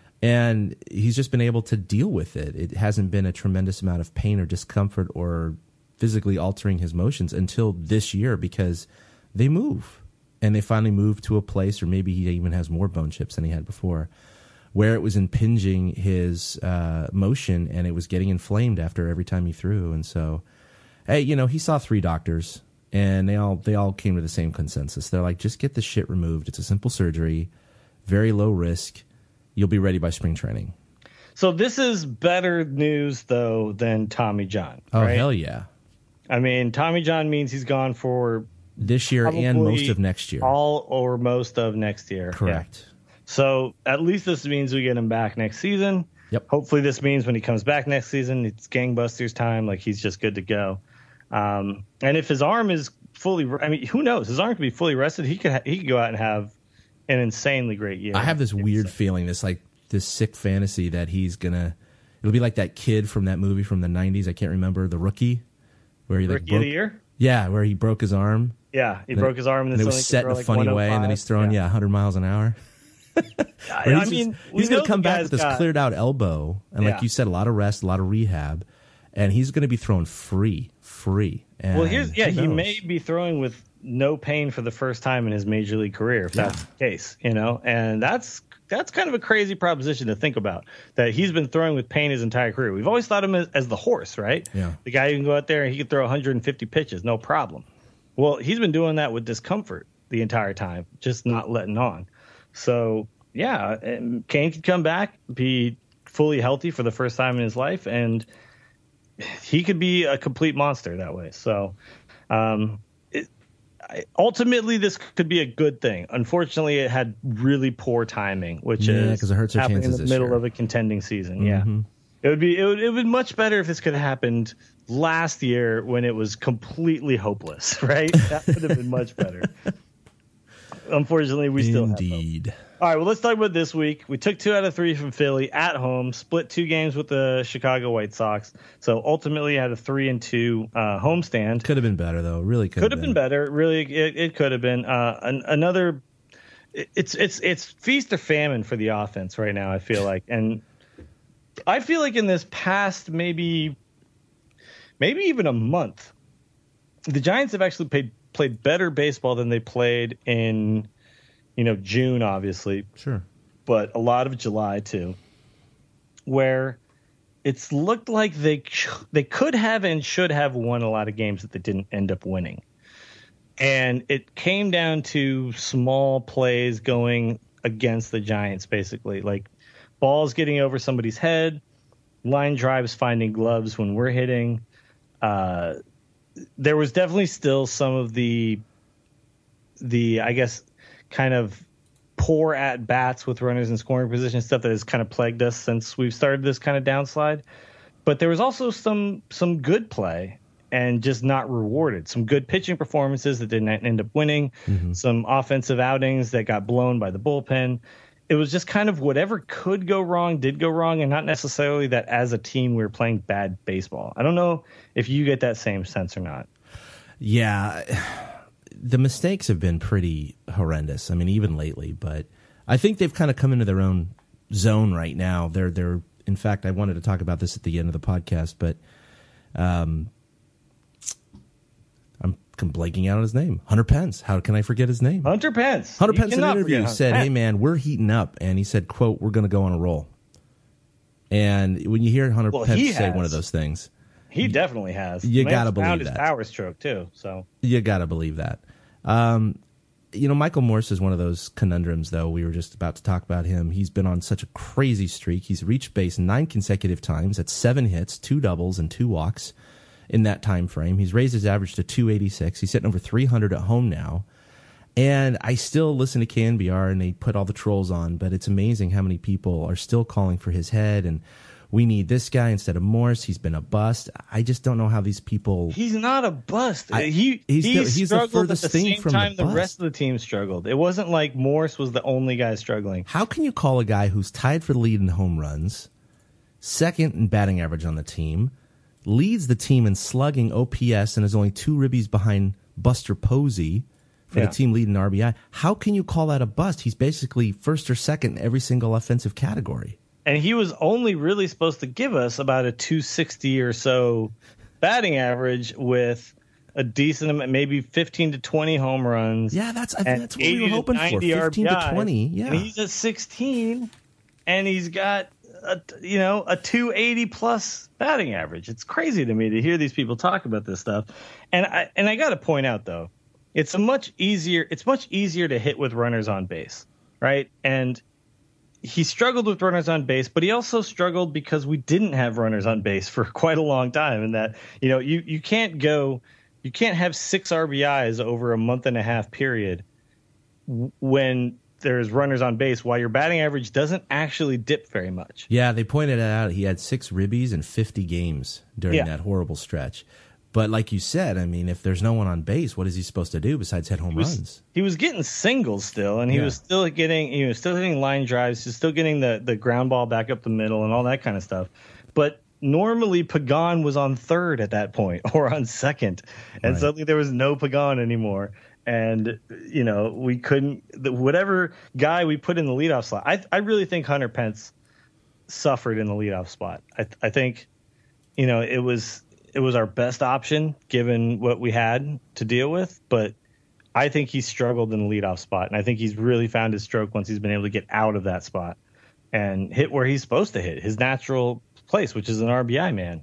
Speaker 1: And he's just been able to deal with it. It hasn't been a tremendous amount of pain or discomfort or physically altering his motions until this year because they move. And they finally move to a place, or maybe he even has more bone chips than he had before, where it was impinging his motion and it was getting inflamed after every time he threw. And so, hey, he saw 3 doctors. And they all came to the same consensus. They're like, just get this shit removed. It's a simple surgery, very low risk. You'll be ready by spring training.
Speaker 5: So this is better news, though, than Tommy John.
Speaker 1: Oh,
Speaker 5: right?
Speaker 1: hell yeah.
Speaker 5: I mean, Tommy John means he's gone for
Speaker 1: this year and most of next year.
Speaker 5: All or most of next year.
Speaker 1: Correct.
Speaker 5: Yeah. So at least this means we get him back next season.
Speaker 1: Yep.
Speaker 5: Hopefully this means when he comes back next season, it's gangbusters time. Like, he's just good to go. And if his arm is fully, who knows? His arm could be fully rested. He could go out and have an insanely great year.
Speaker 1: I have this weird feeling, this sick fantasy that it'll be like that kid from that movie from the 90s. I can't remember, The Rookie, where he
Speaker 5: Rookie of the Year?
Speaker 1: Yeah, where he broke his arm.
Speaker 5: Yeah, he broke his arm,
Speaker 1: and it was set in a funny way, and then he's throwing 100 miles an hour. He's going to come back with this cleared out elbow, and like you said, a lot of rest, a lot of rehab, and he's going to be thrown free. And
Speaker 5: well, he may be throwing with no pain for the first time in his major league career, if that's the case, and that's kind of a crazy proposition to think about, that he's been throwing with pain his entire career. We've always thought of him as the horse, right?
Speaker 1: Yeah.
Speaker 5: The guy who can go out there and he can throw 150 pitches, no problem. Well, he's been doing that with discomfort the entire time, just not letting on. So, yeah, Cain could come back, be fully healthy for the first time in his life, and he could be a complete monster that way. So, ultimately, this could be a good thing. Unfortunately, it had really poor timing, which is
Speaker 1: because it hurts our
Speaker 5: happening
Speaker 1: chances
Speaker 5: in the middle
Speaker 1: this year.
Speaker 5: of a contending season.
Speaker 1: Mm-hmm.
Speaker 5: Yeah, it would be much better if this could have happened last year when it was completely hopeless. Right, that would have been much better. Unfortunately, we still have hope. All right, well, let's talk about this week. We took 2 out of 3 from Philly at home, split 2 games with the Chicago White Sox. So ultimately had a 3-2 homestand.
Speaker 1: Could have been better, though. Really could have
Speaker 5: been better. Really, it could have been. Another. It's feast or famine for the offense right now, I feel like. And I feel like in this past maybe even a month, the Giants have actually played better baseball than they played in, June, obviously,
Speaker 1: Sure.
Speaker 5: but a lot of July too, where it's looked like they could have and should have won a lot of games that they didn't end up winning. And it came down to small plays going against the Giants, basically, like balls getting over somebody's head, line drives finding gloves when we're hitting. There was definitely still some of the I guess kind of poor at bats with runners in scoring position, stuff that has kind of plagued us since we've started this kind of downslide. But there was also some good play and just not rewarded. Some good pitching performances that didn't end up winning. Some offensive outings that got blown by the bullpen. It was just kind of whatever could go wrong did go wrong, and not necessarily that as a team we were playing bad baseball. I don't know if you get that same sense or not.
Speaker 1: Yeah, the mistakes have been pretty horrendous. I mean, even lately, but I think they've kind of come into their own zone right now. They're in fact, I wanted to talk about this at the end of the podcast, but I'm blanking out on his name. Hunter Pence. How can I forget his name?
Speaker 5: Hunter Pence.
Speaker 1: Hunter Pence in an
Speaker 5: cannot
Speaker 1: interview
Speaker 5: forget
Speaker 1: said,
Speaker 5: Hunter
Speaker 1: "Hey man, we're heating up," and he said, "quote We're going to go on a roll." And when you hear Hunter Pence say one of those things,
Speaker 5: he definitely has.
Speaker 1: You got to
Speaker 5: Man's found
Speaker 1: believe
Speaker 5: his
Speaker 1: that.
Speaker 5: power stroke too. So
Speaker 1: you got to believe that. Michael Morse is one of those conundrums, though. We were just about to talk about him. He's been on such a crazy streak. He's reached base 9 consecutive times. That's 7 hits, 2 doubles, and 2 walks in that time frame. He's raised his average to 286. He's hitting over 300 at home now. And I still listen to KNBR, and they put all the trolls on, but it's amazing how many people are still calling for his head, and we need this guy instead of Morse. He's been a bust. I just don't know how these people...
Speaker 5: He's not a bust. He
Speaker 1: he's the
Speaker 5: struggled
Speaker 1: furthest
Speaker 5: at the
Speaker 1: thing
Speaker 5: same
Speaker 1: from
Speaker 5: time
Speaker 1: the
Speaker 5: the
Speaker 1: bust.
Speaker 5: rest of the team struggled. It wasn't like Morse was the only guy struggling.
Speaker 1: How can you call a guy who's tied for the lead in home runs, second in batting average on the team, leads the team in slugging OPS, and is only 2 ribbies behind Buster Posey for the team lead in RBI? How can you call that a bust? He's basically first or second in every single offensive category.
Speaker 5: And he was only really supposed to give us about a 260 or so batting average with a decent amount, maybe 15 to 20 home runs.
Speaker 1: Yeah, that's what
Speaker 5: 80
Speaker 1: we were hoping for. 15
Speaker 5: RBIs.
Speaker 1: to 20. Yeah.
Speaker 5: And he's at 16, and he's got a 280 plus batting average. It's crazy to me to hear these people talk about this stuff. And I got to point out though, it's much easier to hit with runners on base, right? And he struggled with runners on base, but he also struggled because we didn't have runners on base for quite a long time. And that, you can't have 6 RBIs over a month and a half period when there's runners on base while your batting average doesn't actually dip very much.
Speaker 1: Yeah, they pointed it out. He had 6 ribbies in 50 games during that horrible stretch. But like you said, I mean, if there's no one on base, what is he supposed to do besides hit home runs?
Speaker 5: He was getting singles still, and he was still hitting line drives. He's still getting the ground ball back up the middle and all that kind of stuff. But normally Pagan was on third at that point or on second, and suddenly there was no Pagan anymore. And we couldn't. Whatever guy we put in the leadoff slot, I really think Hunter Pence suffered in the leadoff spot. I think it was our best option given what we had to deal with, but I think he struggled in the leadoff spot, and I think he's really found his stroke once he's been able to get out of that spot and hit where he's supposed to hit, his natural place, which is an RBI man,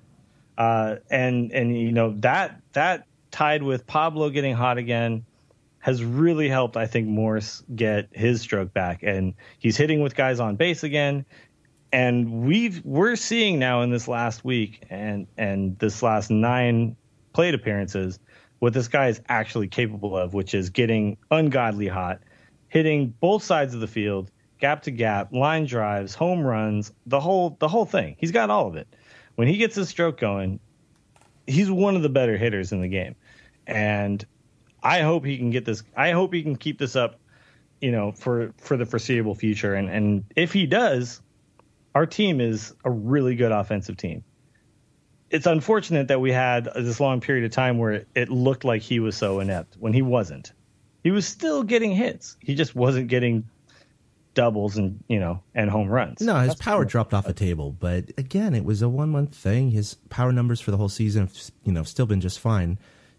Speaker 5: that tied with Pablo getting hot again has really helped, I think, Morse get his stroke back, and he's hitting with guys on base again. And we're seeing now in this last week and this last 9 plate appearances what this guy is actually capable of, which is getting ungodly hot, hitting both sides of the field, gap to gap, line drives, home runs, the whole thing. He's got all of it. When he gets his stroke going, he's one of the better hitters in the game. And I hope he can get this. I hope he can keep this up, for the foreseeable future. And if he does, our team is a really good offensive team. It's unfortunate that we had this long period of time where it looked like he was so inept when he wasn't. He was still getting hits. He just wasn't getting doubles and home runs.
Speaker 1: No, his power dropped off the table. But again, it was a 1-month thing. His power numbers for the whole season have, still been just fine.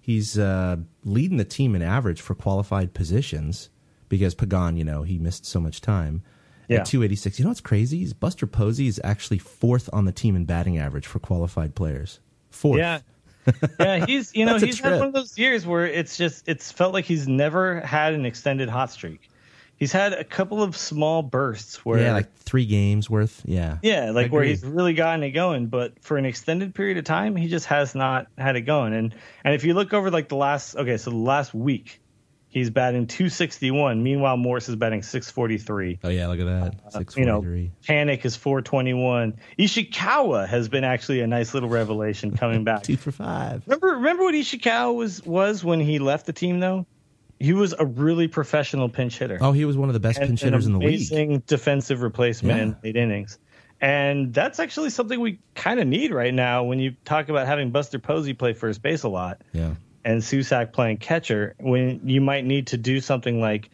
Speaker 1: He's leading the team in average for qualified positions because Pagan, he missed so much time.
Speaker 5: Yeah.
Speaker 1: At 286. You know what's crazy? Is Buster Posey is actually 4th on the team in batting average for qualified players. 4th.
Speaker 5: Yeah. Yeah, he's he's had one of those years where it's felt like he's never had an extended hot streak. He's had a couple of small bursts where
Speaker 1: like 3 games worth. Yeah.
Speaker 5: Yeah, like where he's really gotten it going, but for an extended period of time, he just has not had it going. And if you look over like the last week, he's batting 261. Meanwhile, Morse is batting 643.
Speaker 1: Oh yeah, look at that. 643.
Speaker 5: Panic is 421. Ishikawa has been actually a nice little revelation coming back.
Speaker 1: 2 for 5.
Speaker 5: Remember what Ishikawa was when he left the team though? He was a really professional pinch hitter.
Speaker 1: Oh, he was one of the best pinch hitters in the league.
Speaker 5: Amazing defensive replacement in late innings. And that's actually something we kind of need right now when you talk about having Buster Posey play first base a lot.
Speaker 1: Yeah.
Speaker 5: And Susac playing catcher, when you might need to do something like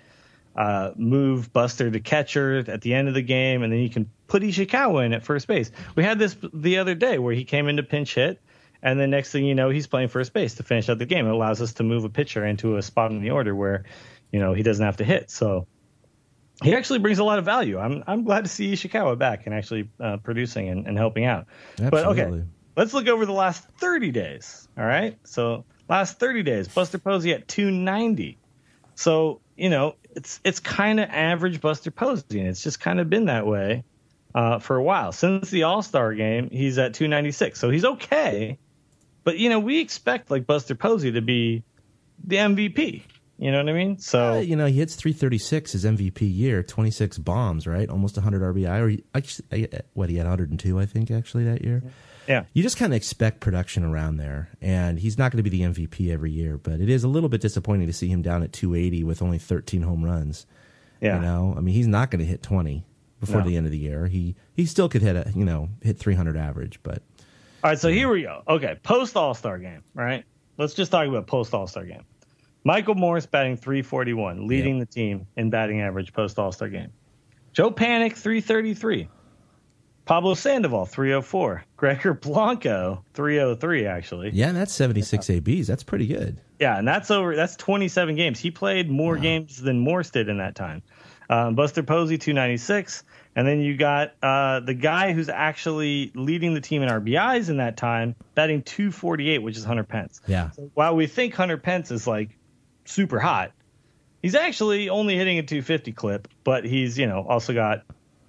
Speaker 5: move Buster to catcher at the end of the game, and then you can put Ishikawa in at first base. We had this the other day where he came in to pinch hit, and the next thing you know, he's playing first base to finish out the game. It allows us to move a pitcher into a spot in the order where, he doesn't have to hit. So he actually brings a lot of value. I'm glad to see Ishikawa back and actually producing and helping out.
Speaker 1: Absolutely.
Speaker 5: But okay, let's look over the last 30 days. All right, so last 30 days, Buster Posey at 290. So it's kind of average Buster Posey, and it's just kind of been that way for a while. Since the All-Star game, he's at 296, so he's okay. But we expect like Buster Posey to be the MVP. You know what I mean? So
Speaker 1: he hits 336 his MVP year, 26 bombs, right? Almost 100 RBI. Or he had 102, I think, actually that year.
Speaker 5: Yeah.
Speaker 1: You just kind of expect production around there, and he's not going to be the MVP every year. But it is a little bit disappointing to see him down at 280 with only 13 home runs.
Speaker 5: Yeah.
Speaker 1: He's not going to hit 20 before the end of the year. He still could hit 300 average, but.
Speaker 5: All right, so here we go. Okay, post All-Star game, right? Let's just talk about post All-Star game. Michael Morse batting 341, leading the team in batting average post All-Star game. Joe Panic 333. Pablo Sandoval 304. Gregor Blanco 303 actually.
Speaker 1: Yeah, and that's 76 ABs. That's pretty good.
Speaker 5: Yeah, and that's 27 games. He played more games than Morse did in that time. Buster Posey 296. And then you got the guy who's actually leading the team in RBIs in that time, batting 248, which is Hunter Pence.
Speaker 1: Yeah.
Speaker 5: So while we think Hunter Pence is like super hot, he's actually only hitting a 250 clip, but he's also got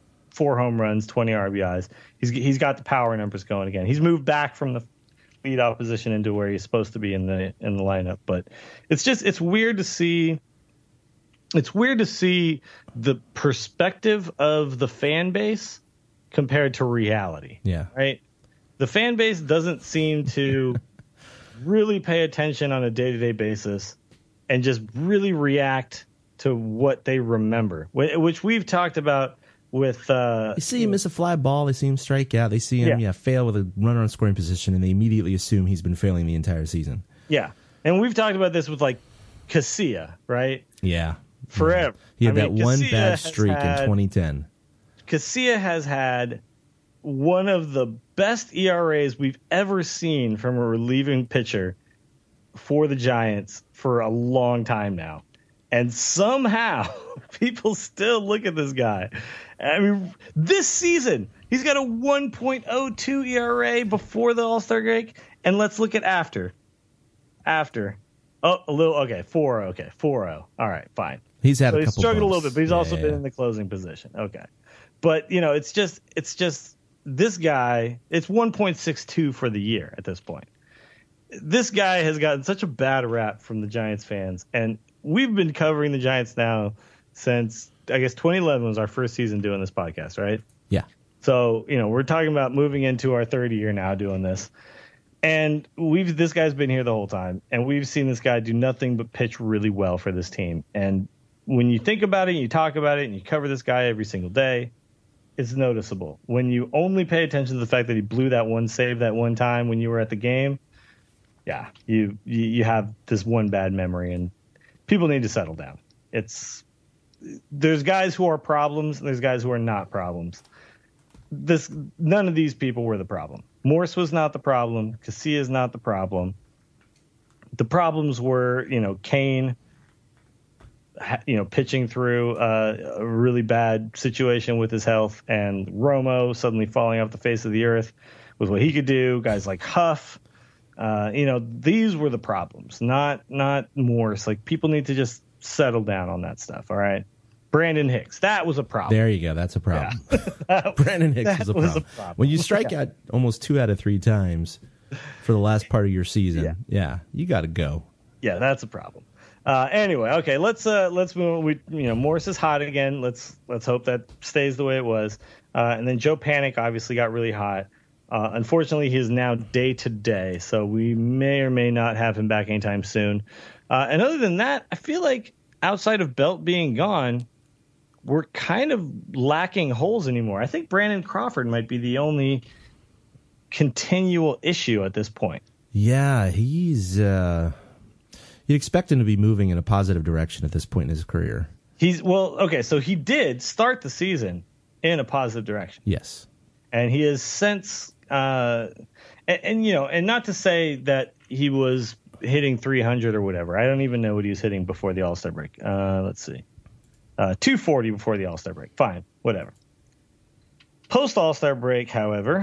Speaker 5: 4 home runs, 20 RBIs. He's got the power numbers going again. He's moved back from the leadoff position into where he's supposed to be in the lineup. But it's weird to see. It's weird to see the perspective of the fan base compared to reality.
Speaker 1: Yeah.
Speaker 5: Right? The fan base doesn't seem to really pay attention on a day-to-day basis and just really react to what they remember, which we've talked about with...
Speaker 1: they see him miss a fly ball, they see him strike out, they see him fail with a runner on scoring position, and they immediately assume he's been failing the entire season.
Speaker 5: Yeah. And we've talked about this with, like, Casilla, right?
Speaker 1: Yeah.
Speaker 5: Forever.
Speaker 1: He had that one
Speaker 5: Casilla
Speaker 1: bad streak in 2010.
Speaker 5: Casilla has had one of the best ERAs we've ever seen from a relieving pitcher for the Giants for a long time now. And somehow people still look at this guy. I mean, this season, he's got a 1.02 ERA before the All-Star break. And let's look at after. Oh, a little, okay, 4-0. Okay, 4-0. All right, fine.
Speaker 1: He's had a couple
Speaker 5: He's struggled
Speaker 1: bumps.
Speaker 5: a little bit, but he's also been in the closing position. Okay. But, it's just this guy, it's 1.62 for the year at this point. This guy has gotten such a bad rap from the Giants fans, and we've been covering the Giants now since, I guess, 2011 was our first season doing this podcast, right?
Speaker 1: Yeah.
Speaker 5: So, we're talking about moving into our third year now doing this. And this guy's been here the whole time, and we've seen this guy do nothing but pitch really well for this team. And when you think about it, and you talk about it, and you cover this guy every single day, it's noticeable. When you only pay attention to the fact that he blew that one save that one time when you were at the game, yeah, you have this one bad memory, and people need to settle down. There's guys who are problems, and there's guys who are not problems. None of these people were the problem. Morse was not the problem. Casilla is not the problem. The problems were, Kane, pitching through a really bad situation with his health, and Romo suddenly falling off the face of the earth with what he could do. Guys like Huff, these were the problems, not Morse. Like, people need to just settle down on that stuff. All right. Brandon Hicks, that was a problem.
Speaker 1: There you go. That's a problem. Yeah. Brandon Hicks was a problem. When you strike out almost 2 out of 3 times for the last part of your season, you got to go.
Speaker 5: Yeah, that's a problem. Anyway, okay, let's move. Morris is hot again. Let's hope that stays the way it was. And then Joe Panic obviously got really hot. Unfortunately, he is now day to day, so we may or may not have him back anytime soon. And other than that, I feel like outside of Belt being gone, we're kind of lacking holes anymore. I think Brandon Crawford might be the only continual issue at this point.
Speaker 1: Yeah, he's you'd expect him to be moving in a positive direction at this point in his career.
Speaker 5: So he did start the season in a positive direction.
Speaker 1: Yes.
Speaker 5: And he has since and not to say that he was hitting 300 or whatever. I don't even know what he was hitting before the All-Star break. Let's see. 240 before the All-Star break. Fine, whatever. Post All-Star break, however,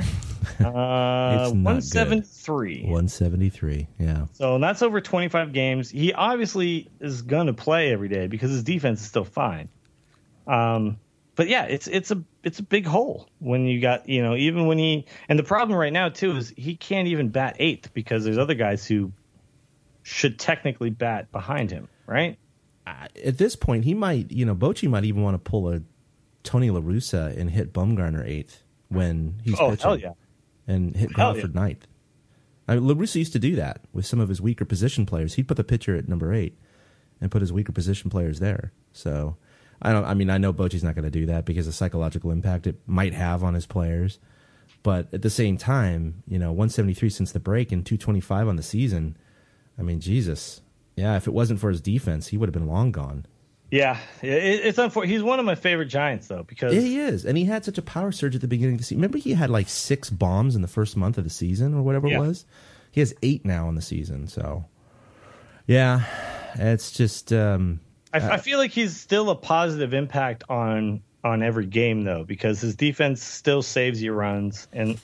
Speaker 5: 173.
Speaker 1: 173, yeah.
Speaker 5: So that's over 25 games. He obviously is going to play every day because his defense is still fine. But yeah, it's a big hole when you got, even when and the problem right now too is he can't even bat 8th because there's other guys who should technically bat behind him, right?
Speaker 1: At this point, he might, Bochy might even want to pull a Tony La Russa and hit Bumgarner 8th when he's pitching.
Speaker 5: Hell yeah.
Speaker 1: And hit Crawford 9th. La Russa used to do that with some of his weaker position players. He'd put the pitcher at number 8 and put his weaker position players there. So I know Bochy's not going to do that because of the psychological impact it might have on his players. But at the same time, 173 since the break and 225 on the season. I mean, Jesus. Yeah, if it wasn't for his defense, he would have been long gone.
Speaker 5: Yeah, it's unfortunate. He's one of my favorite Giants, though, because
Speaker 1: he is, and he had such a power surge at the beginning of the season. Remember, he had like 6 bombs in the first month of the season, or whatever it was. He has 8 now in the season. So, yeah, it's just.
Speaker 5: I feel like he's still a positive impact on every game, though, because his defense still saves you runs, and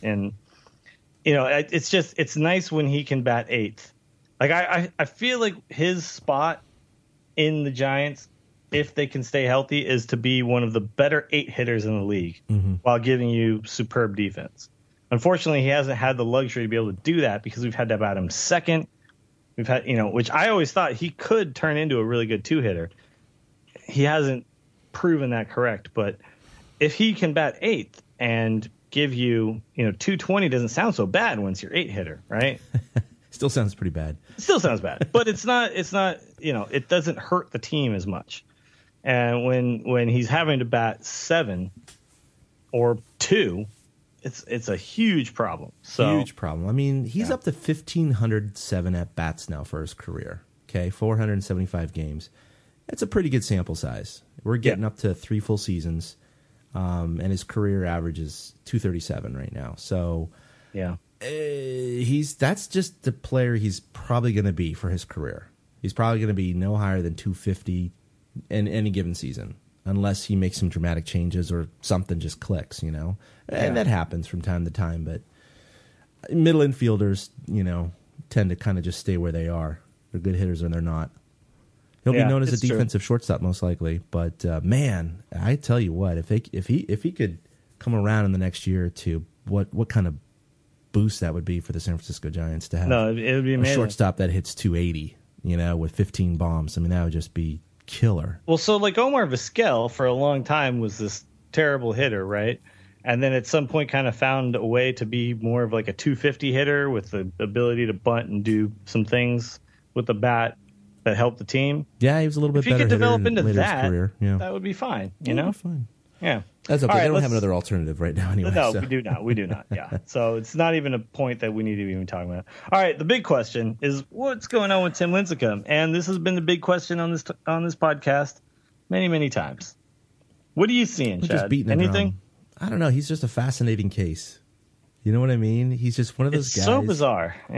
Speaker 5: it's nice when he can bat 8th. Like I feel like his spot in the Giants, if they can stay healthy, is to be one of the better 8 hitters in the league while giving you superb defense. Unfortunately, he hasn't had the luxury to be able to do that because we've had to bat him 2nd. We've had, which I always thought he could turn into a really good 2-hitter. He hasn't proven that correct, but if he can bat 8th and give you, 220 doesn't sound so bad once you're 8-hitter, right?
Speaker 1: Still sounds pretty bad.
Speaker 5: Still sounds bad, but it's not, it doesn't hurt the team as much. And when he's having to bat 7 or 2, it's a huge problem. So
Speaker 1: huge problem. I mean, he's up to 1,507 at bats now for his career. Okay, 475 games. That's a pretty good sample size. We're getting up to 3 full seasons, and his career average is 237 right now. So
Speaker 5: yeah.
Speaker 1: That's just the player he's probably going to be for his career. He's probably going to be no higher than 250 in any given season, unless he makes some dramatic changes or something just clicks, And that happens from time to time. But middle infielders, tend to kind of just stay where they are. They're good hitters or they're not. He'll be known as a defensive shortstop most likely. But man, I tell you what, if he could come around in the next year or two, what kind of boost that would be for the San Francisco Giants to have
Speaker 5: it would be amazing.
Speaker 1: A shortstop that hits 280, with 15 bombs. I mean, that would just be killer.
Speaker 5: Well, so like Omar Vizquel for a long time was this terrible hitter, right? And then at some point kind of found a way to be more of like a 250 hitter with the ability to bunt and do some things with the bat that helped the team.
Speaker 1: Yeah, he was a little bit better.
Speaker 5: If he could develop into
Speaker 1: his
Speaker 5: that,
Speaker 1: career.
Speaker 5: that would be fine.
Speaker 1: Fine.
Speaker 5: Yeah.
Speaker 1: That's okay.
Speaker 5: All right,
Speaker 1: they don't have another alternative right now anyway.
Speaker 5: No, we do not. We do not. Yeah. So it's not even a point that we need to be even talking about. All right. The big question is what's going on with Tim Lincecum? And this has been the big question on this podcast many, many times. What are you seeing, Chad?
Speaker 1: Just beating
Speaker 5: anything?
Speaker 1: I don't know. He's just a fascinating case. You know what I mean? He's just one of those guys.
Speaker 5: So bizarre. Yeah.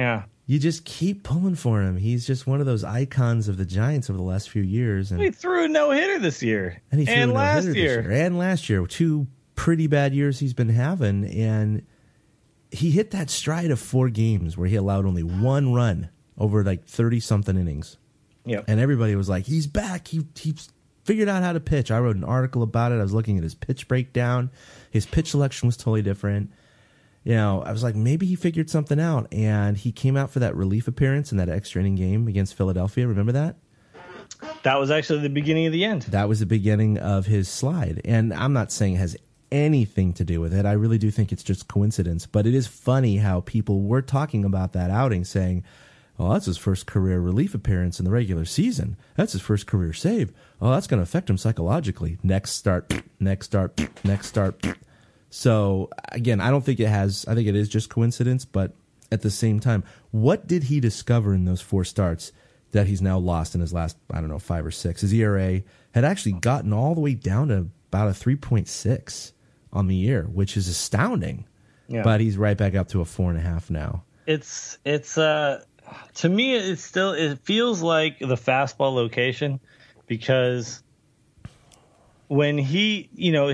Speaker 1: you just keep pulling for him. He's just one of those icons of the Giants over the last few years. And
Speaker 5: He threw a no-hitter this year.
Speaker 1: And he threw a
Speaker 5: last
Speaker 1: no-hitter this
Speaker 5: year.
Speaker 1: And last year. 2 pretty bad years he's been having. And he hit that stride of 4 games where he allowed only 1 run over like 30-something innings.
Speaker 5: Yep.
Speaker 1: And everybody was like, he's back. He figured out how to pitch. I wrote an article about it. I was looking at his pitch breakdown. His pitch selection was totally different. You know, I was like, maybe he figured something out. And he came out for that relief appearance in that extra inning game against Philadelphia. Remember that?
Speaker 5: That was actually the beginning of the end.
Speaker 1: That was the beginning of his slide. And I'm not saying it has anything to do with it. I really do think it's just coincidence. But it is funny how people were talking about that outing saying, oh, that's his first career relief appearance in the regular season. That's his first career save. Oh, that's going to affect him psychologically. Next start, next start, next start. So, again, I don't think it has. I think it is just coincidence. But at the same time, what did he discover in those 4 starts that he's now lost in his last, 5 or 6? His ERA had actually gotten all the way down to about a 3.6 on the year, which is astounding.
Speaker 5: Yeah.
Speaker 1: But he's right back up to a 4.5 now.
Speaker 5: It's to me, it feels like the fastball location, because when he,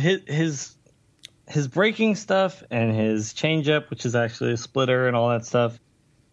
Speaker 5: his breaking stuff and his changeup, which is actually a splitter and all that stuff,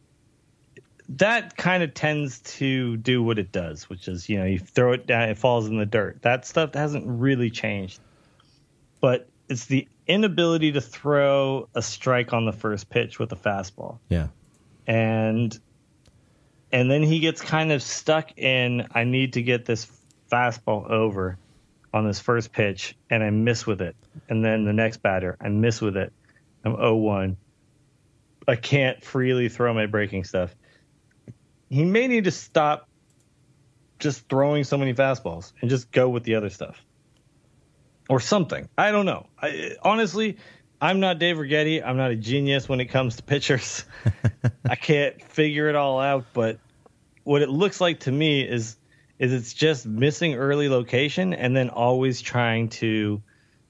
Speaker 5: that kind of tends to do what it does, which is, you throw it down, it falls in the dirt. That stuff hasn't really changed. But it's the inability to throw a strike on the first pitch with a fastball.
Speaker 1: Yeah.
Speaker 5: And then he gets kind of stuck in, I need to get this fastball over on this first pitch, and I miss with it. And then the next batter, I miss with it. I'm 0-1. I can't freely throw my breaking stuff. He may need to stop just throwing so many fastballs and just go with the other stuff. Or something. I don't know. Honestly, I'm not Dave Righetti. I'm not a genius when it comes to pitchers. I can't figure it all out, but what it looks like to me is it's just missing early location and then always trying to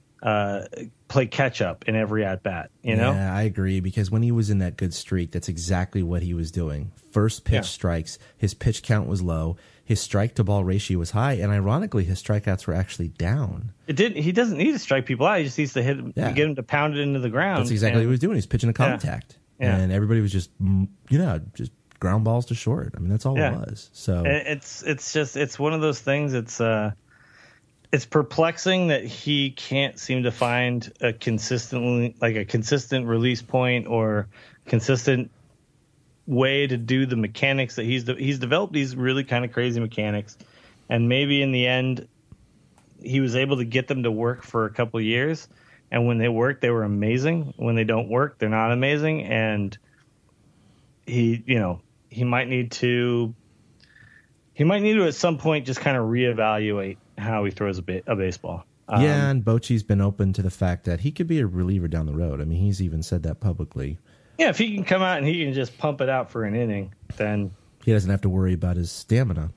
Speaker 5: play catch up in every at bat.
Speaker 1: Yeah, I agree, because when he was in that good streak, that's exactly what he was doing. First pitch strikes, his pitch count was low, his strike to ball ratio was high, and ironically, his strikeouts were actually down.
Speaker 5: He doesn't need to strike people out. He just needs to hit him, get him to pound it into the ground.
Speaker 1: That's exactly what he was doing. He's pitching a contact, and everybody was just just ground balls to short. I mean, that's all it was. So
Speaker 5: it's one of those things. It's perplexing that he can't seem to find a consistent release point or consistent way to do the mechanics that he's developed. These really kind of crazy mechanics, and maybe in the end he was able to get them to work for a couple of years, and when they worked, they were amazing. When they don't work, they're not amazing, and he might need to at some point just kind of reevaluate how he throws a baseball.
Speaker 1: And Bochy's been open to the fact that he could be a reliever down the road. I mean, he's even said that publicly.
Speaker 5: Yeah, if he can come out and he can just pump it out for an inning, then
Speaker 1: he doesn't have to worry about his stamina.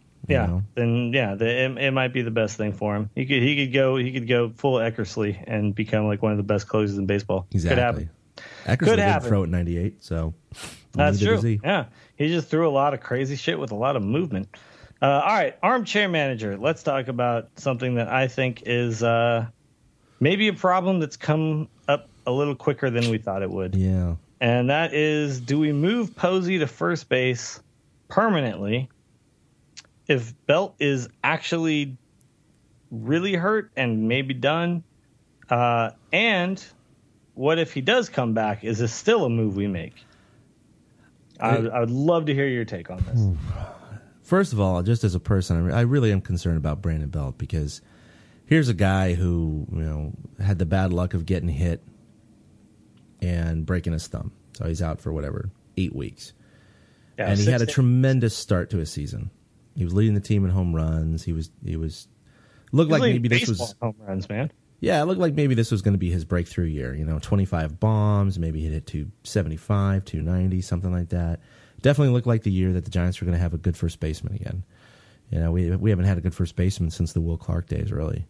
Speaker 5: It might be the best thing for him. He could go full Eckersley and become like one of the best closers in baseball.
Speaker 1: Exactly.
Speaker 5: Could happen.
Speaker 1: Eckersley did throw at 98, so
Speaker 5: that's true. Yeah, he just threw a lot of crazy shit with a lot of movement. All right, armchair manager. Let's talk about something that I think is maybe a problem that's come up a little quicker than we thought it would.
Speaker 1: Yeah.
Speaker 5: And that is, do we move Posey to first base permanently if Belt is actually really hurt and maybe done? And what if he does come back? Is this still a move we make? I would love to hear your take on this.
Speaker 1: First of all, just as a person, I really am concerned about Brandon Belt, because here's a guy who had the bad luck of getting hit and breaking his thumb. So he's out for 8 weeks. Yeah, and he had a tremendous start to his season. He was leading the team in home runs. He looked like maybe this was
Speaker 5: home runs, man.
Speaker 1: Yeah, it looked like maybe this was going to be his breakthrough year. 25 bombs, maybe he'd hit 275, 290, something like that. Definitely looked like the year that the Giants were going to have a good first baseman again. We haven't had a good first baseman since the Will Clark days, really.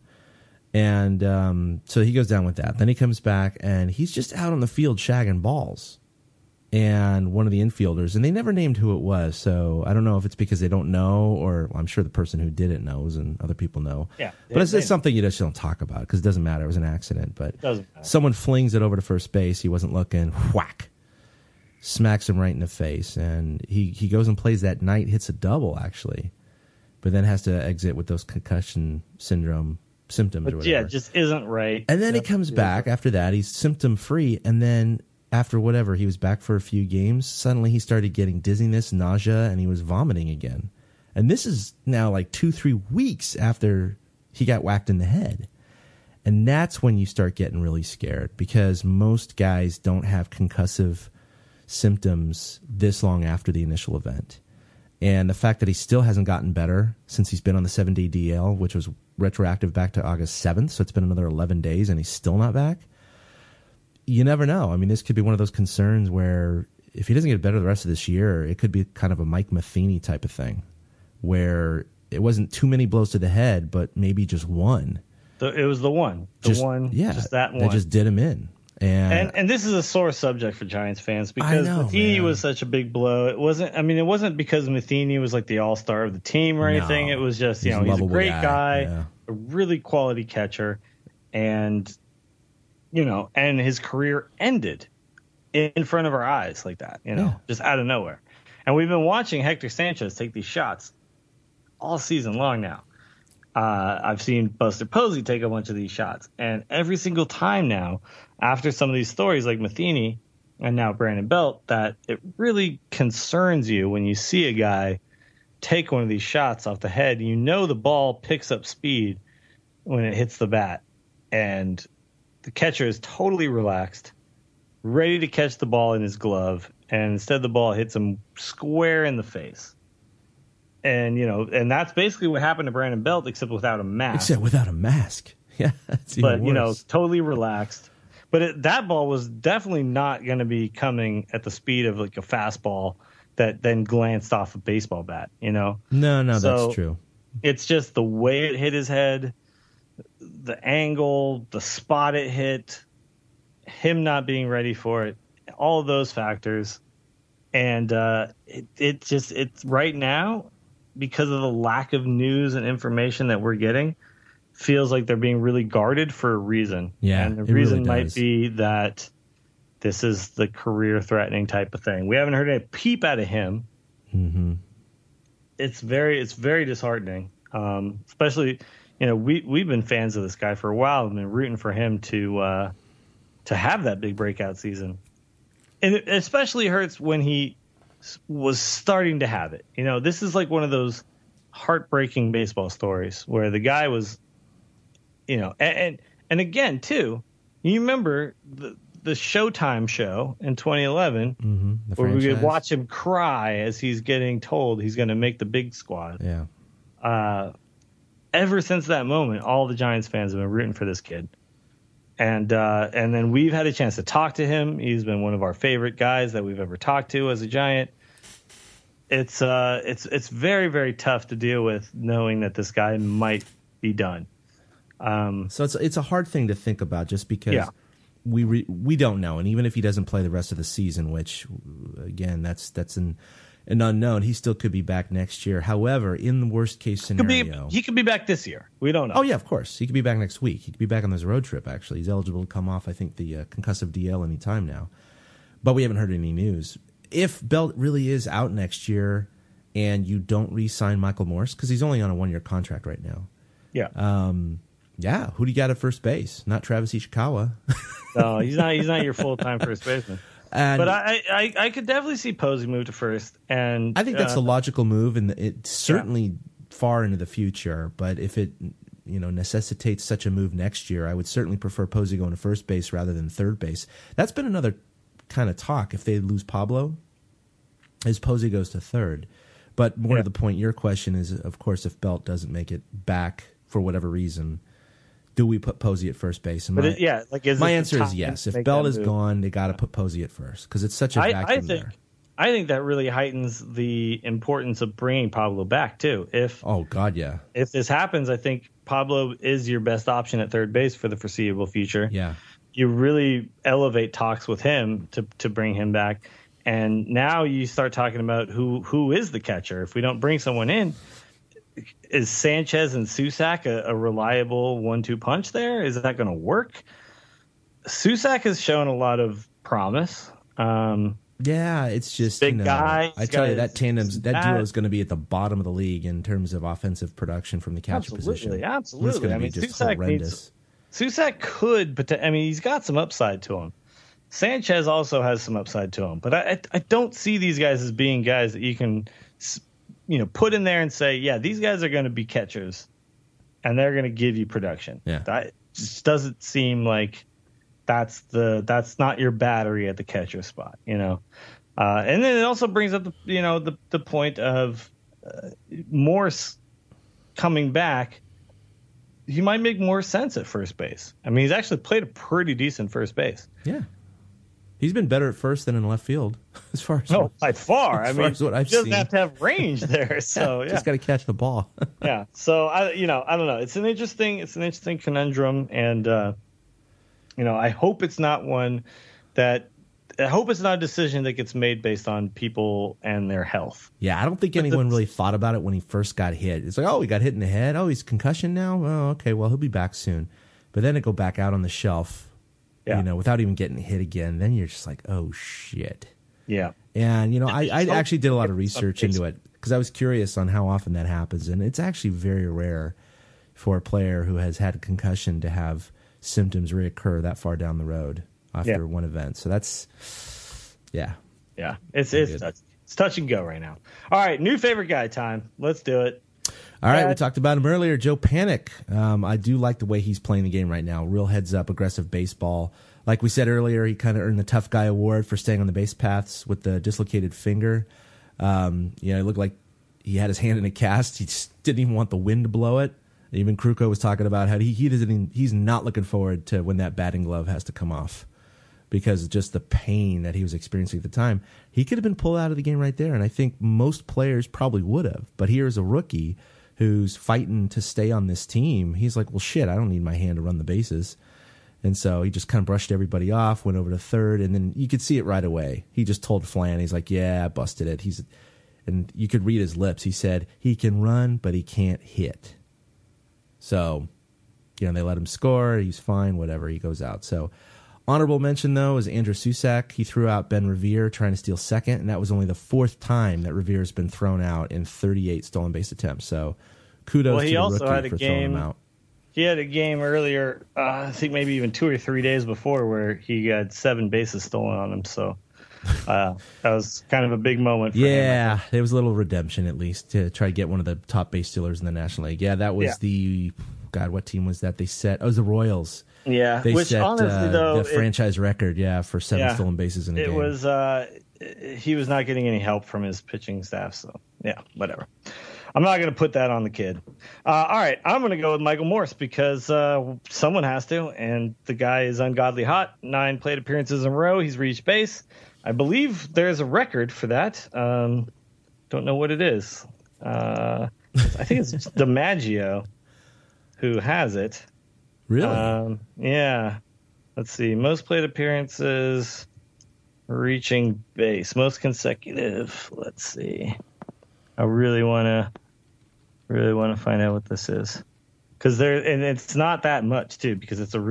Speaker 1: And so he goes down with that. Then he comes back, and he's just out on the field shagging balls. and one of the infielders, and they never named who it was. So I don't know if it's because they don't know, or I'm sure the person who did it knows, and other people know.
Speaker 5: Yeah,
Speaker 1: but it's something you just don't talk about because it doesn't matter. It was an accident, but
Speaker 5: doesn't matter.
Speaker 1: Someone flings it over to first base. He wasn't looking. Whack! Smacks him right in the face, and he goes and plays that night. Hits a double actually, but then has to exit with those concussion syndrome symptoms or whatever.
Speaker 5: Yeah, just isn't right.
Speaker 1: And then he comes back after that. He's symptom free, and then after whatever, he was back for a few games. Suddenly he started getting dizziness, nausea, and he was vomiting again. And this is now like 2-3 weeks after he got whacked in the head. And that's when you start getting really scared because most guys don't have concussive symptoms this long after the initial event. And the fact that he still hasn't gotten better since he's been on the 7-day DL, which was retroactive back to August 7th, so it's been another 11 days and he's still not back. You never know. I mean, this could be one of those concerns where if he doesn't get better the rest of this year, it could be kind of a Mike Matheny type of thing where it wasn't too many blows to the head, but maybe just one.
Speaker 5: It was the one. Just that one.
Speaker 1: That just did him in.
Speaker 5: And this is a sore subject for Giants fans because Matheny was such a big blow. It wasn't because Matheny was like the all-star of the team or anything. It was just, he's a great guy, a really quality catcher, and and his career ended in front of our eyes like that, just out of nowhere. And we've been watching Hector Sanchez take these shots all season long now. I've seen Buster Posey take a bunch of these shots. And every single time now, after some of these stories like Matheny and now Brandon Belt, that it really concerns you when you see a guy take one of these shots off the head. The ball picks up speed when it hits the bat. And the catcher is totally relaxed, ready to catch the ball in his glove, and instead the ball hits him square in the face. And, and that's basically what happened to Brandon Belt, except without a mask.
Speaker 1: Yeah, that's even worse.
Speaker 5: Totally relaxed. But that ball was definitely not going to be coming at the speed of like a fastball that then glanced off a baseball bat, No,
Speaker 1: so that's true.
Speaker 5: It's just the way it hit his head, the angle, the spot it hit, him not being ready for it, all of those factors. And it's right now, because of the lack of news and information that we're getting, feels like they're being really guarded for a reason.
Speaker 1: Yeah,
Speaker 5: and the reason might be that this is the career-threatening type of thing. We haven't heard a peep out of him.
Speaker 1: Mm-hmm.
Speaker 5: It's very disheartening, especially. We've been fans of this guy for a while and been rooting for him to have that big breakout season. And it especially hurts when he was starting to have it. This is like one of those heartbreaking baseball stories where the guy was, and again, too, you remember the Showtime show in 2011 where we could watch him cry as he's getting told he's going to make the big squad.
Speaker 1: Yeah.
Speaker 5: Ever since that moment, all the Giants fans have been rooting for this kid. And then we've had a chance to talk to him. He's been one of our favorite guys that we've ever talked to as a Giant. It's very, very tough to deal with knowing that this guy might be done.
Speaker 1: So it's a hard thing to think about just because we don't know. And even if he doesn't play the rest of the season, which again, that's an unknown, he still could be back next year. However, in the worst case scenario,
Speaker 5: he could be back this year. We don't know.
Speaker 1: Oh yeah, of course, he could be back next week. He could be back on this road trip. Actually, he's eligible to come off, I think, the concussive DL anytime now. But we haven't heard any news. If Belt really is out next year, and you don't re-sign Michael Morse because he's only on a 1-year contract right now. Yeah. Who do you got at first base? Not Travis Ishikawa.
Speaker 5: No, he's not your full-time first baseman.
Speaker 1: And
Speaker 5: but I could definitely see Posey move to first, and
Speaker 1: I think that's a logical move, and it's certainly far into the future. But if it necessitates such a move next year, I would certainly prefer Posey going to first base rather than third base. That's been another kind of talk. If they lose Pablo, as Posey goes to third. But more to the point, your question is, of course, if Belt doesn't make it back for whatever reason, do we put Posey at first base? And my answer is yes. If Belt is gone, they got to put Posey at first because it's such a vacuum there.
Speaker 5: I think that really heightens the importance of bringing Pablo back too. If this happens, I think Pablo is your best option at third base for the foreseeable future.
Speaker 1: Yeah,
Speaker 5: you really elevate talks with him to bring him back. And now you start talking about who is the catcher. If we don't bring someone in, is Sanchez and Susac a reliable 1-2 punch there? Is that going to work? Susac has shown a lot of promise.
Speaker 1: Yeah, it's just
Speaker 5: big guy.
Speaker 1: I tell you, that duo is going to be at the bottom of the league in terms of offensive production from the catcher position.
Speaker 5: Absolutely.
Speaker 1: It's going to be just horrendous.
Speaker 5: Susac could, but he's got some upside to him. Sanchez also has some upside to him, but I don't see these guys as being guys that you can, put in there and say, yeah, these guys are going to be catchers, and they're going to give you production.
Speaker 1: Yeah,
Speaker 5: that just doesn't seem like that's not your battery at the catcher spot, and then it also brings up the point of Morse coming back. He might make more sense at first base. I mean, he's actually played a pretty decent first base.
Speaker 1: Yeah. He's been better at first than in left field, as far as
Speaker 5: by far. I mean,
Speaker 1: what I've
Speaker 5: he doesn't
Speaker 1: seen.
Speaker 5: have to have range there. So
Speaker 1: just got to catch the ball.
Speaker 5: Yeah. So I don't know. It's an interesting conundrum, and I hope it's not one that. I hope it's not a decision that gets made based on people and their health.
Speaker 1: Yeah, I don't think anyone really thought about it when he first got hit. It's like, oh, he got hit in the head. Oh, he's concussion now. Oh, okay. Well, he'll be back soon. But then it go back out on the shelf.
Speaker 5: Yeah.
Speaker 1: Without even getting hit again, then you're just like, oh, shit.
Speaker 5: Yeah.
Speaker 1: And, I actually did a lot of research into it because I was curious on how often that happens. And it's actually very rare for a player who has had a concussion to have symptoms reoccur that far down the road after one event. So that's,
Speaker 5: Yeah. It's touch and go right now. All right. New favorite guy time. Let's do it.
Speaker 1: All right, we talked about him earlier, Joe Panik. I do like the way he's playing the game right now. Real heads up, aggressive baseball. Like we said earlier, he kind of earned the tough guy award for staying on the base paths with the dislocated finger. It looked like he had his hand in a cast. He just didn't even want the wind to blow it. Even Kruko was talking about how he's not looking forward to when that batting glove has to come off because of just the pain that he was experiencing at the time. He could have been pulled out of the game right there, and I think most players probably would have. But here's a rookie who's fighting to stay on this team. He's like, well, shit, I don't need my hand to run the bases. And so he just kind of brushed everybody off, went over to third, and then you could see it right away. He just told Flan, he's like, yeah, I busted it. And you could read his lips. He said, he can run, but he can't hit. So, they let him score. He's fine, whatever. He goes out. So, honorable mention, though, is Andrew Susac. He threw out Ben Revere trying to steal second, and that was only the fourth time that Revere has been thrown out in 38 stolen base attempts. So, kudos to the rookie for throwing him out.
Speaker 5: He had a game earlier, I think maybe even 2 or 3 days before, where he had 7 bases stolen on him. So that was kind of a big moment for him.
Speaker 1: Yeah, there was a little redemption, at least, to try to get one of the top base stealers in the National League. Yeah, that was what team was that they set? Oh, it was the Royals.
Speaker 5: Yeah,
Speaker 1: they
Speaker 5: which
Speaker 1: set
Speaker 5: honestly, though,
Speaker 1: the franchise record, for 7 stolen bases in a game.
Speaker 5: It was he was not getting any help from his pitching staff, so whatever. I'm not going to put that on the kid. All right, I'm going to go with Michael Morse because someone has to, and the guy is ungodly hot. 9 plate appearances in a row. He's reached base. I believe there's a record for that. Don't know what it is. I think it's DiMaggio who has it.
Speaker 1: Really?
Speaker 5: Yeah. Let's see. Most plate appearances, reaching base, most consecutive. Let's see. I really want to find out what this is, because and it's not that much too, because it's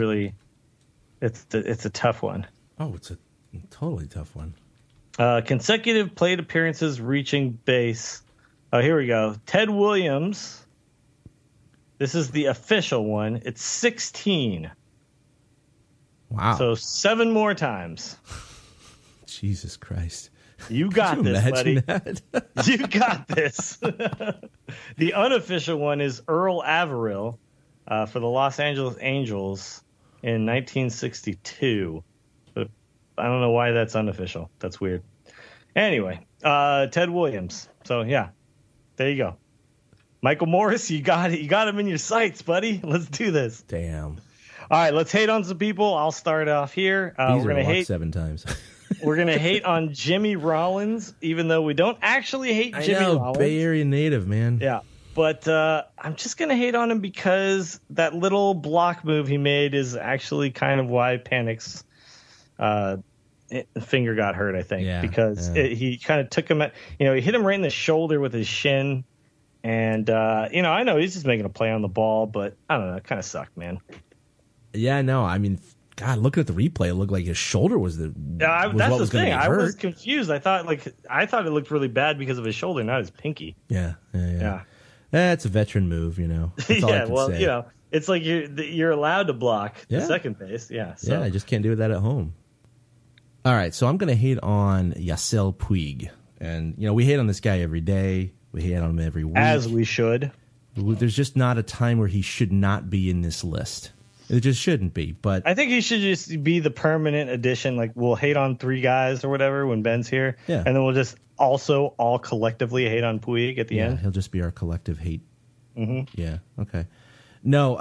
Speaker 5: a tough one.
Speaker 1: Oh, it's a totally tough one.
Speaker 5: Consecutive plate appearances reaching base. Oh, here we go. Ted Williams. This is the official one. It's 16.
Speaker 1: Wow.
Speaker 5: So 7 more times.
Speaker 1: Jesus Christ.
Speaker 5: You got this, buddy.
Speaker 1: That?
Speaker 5: You got this. The unofficial one is Earl Averill for the Los Angeles Angels in 1962. But I don't know why that's unofficial. That's weird. Anyway, Ted Williams. So, there you go. Michael Morris, you got it. You got him in your sights, buddy. Let's do this.
Speaker 1: Damn.
Speaker 5: All right, let's hate on some people. I'll start off here. We're going to hate
Speaker 1: 7 times.
Speaker 5: We're going to hate on Jimmy Rollins, even though we don't actually hate Jimmy Rollins.
Speaker 1: Bay Area native, man.
Speaker 5: Yeah, but I'm just going to hate on him because that little block move he made is actually kind of why Panik's the finger got hurt, I think,
Speaker 1: Yeah,
Speaker 5: because
Speaker 1: yeah.
Speaker 5: he kind of took him at, he hit him right in the shoulder with his shin. And, I know he's just making a play on the ball, but I don't know. It kind of sucked, man.
Speaker 1: Yeah, no, I mean, God, looking at the replay, it looked like his shoulder was the
Speaker 5: That's
Speaker 1: what
Speaker 5: the
Speaker 1: was going to
Speaker 5: thing.
Speaker 1: get
Speaker 5: I was
Speaker 1: hurt.
Speaker 5: confused. I thought it looked really bad because of his shoulder, not his pinky.
Speaker 1: Yeah.
Speaker 5: Yeah.
Speaker 1: It's a veteran move, That's all I
Speaker 5: Yeah,
Speaker 1: can
Speaker 5: well,
Speaker 1: say.
Speaker 5: it's like you're allowed to block
Speaker 1: Yeah.
Speaker 5: the second base. Yeah. So.
Speaker 1: Yeah, I just can't do that at home. All right, so I'm going to hate on Yasiel Puig. And, we hate on this guy every day. We hate on him every week.
Speaker 5: As we should.
Speaker 1: There's just not a time where he should not be in this list. It just shouldn't be. But
Speaker 5: I think he should just be the permanent addition. Like, we'll hate on 3 guys or whatever when Ben's here.
Speaker 1: Yeah.
Speaker 5: And then we'll just also all collectively hate on Puig at the end.
Speaker 1: he'll just be our collective hate.
Speaker 5: Mm-hmm.
Speaker 1: Yeah, okay. No,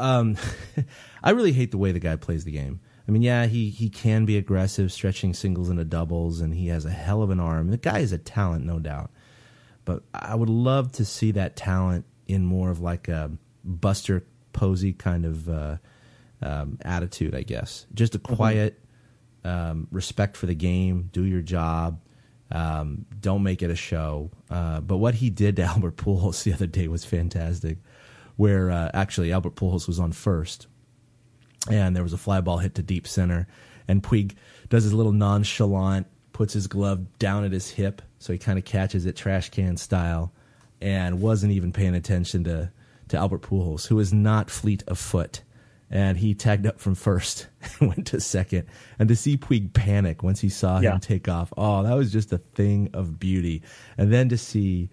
Speaker 1: I really hate the way the guy plays the game. I mean, yeah, he can be aggressive, stretching singles into doubles, and he has a hell of an arm. The guy is a talent, no doubt. But I would love to see that talent in more of like a Buster Posey kind of attitude, I guess. Just a quiet respect for the game, do your job, don't make it a show. But what he did to Albert Pujols the other day was fantastic, where actually Albert Pujols was on first, and there was a fly ball hit to deep center, and Puig does his little nonchalant, puts his glove down at his hip, so he kind of catches it trash can style, and wasn't even paying attention to Albert Pujols, who is not fleet of foot. And he tagged up from first and went to second. And to see Puig panic once he saw him take off, that was just a thing of beauty. And then to see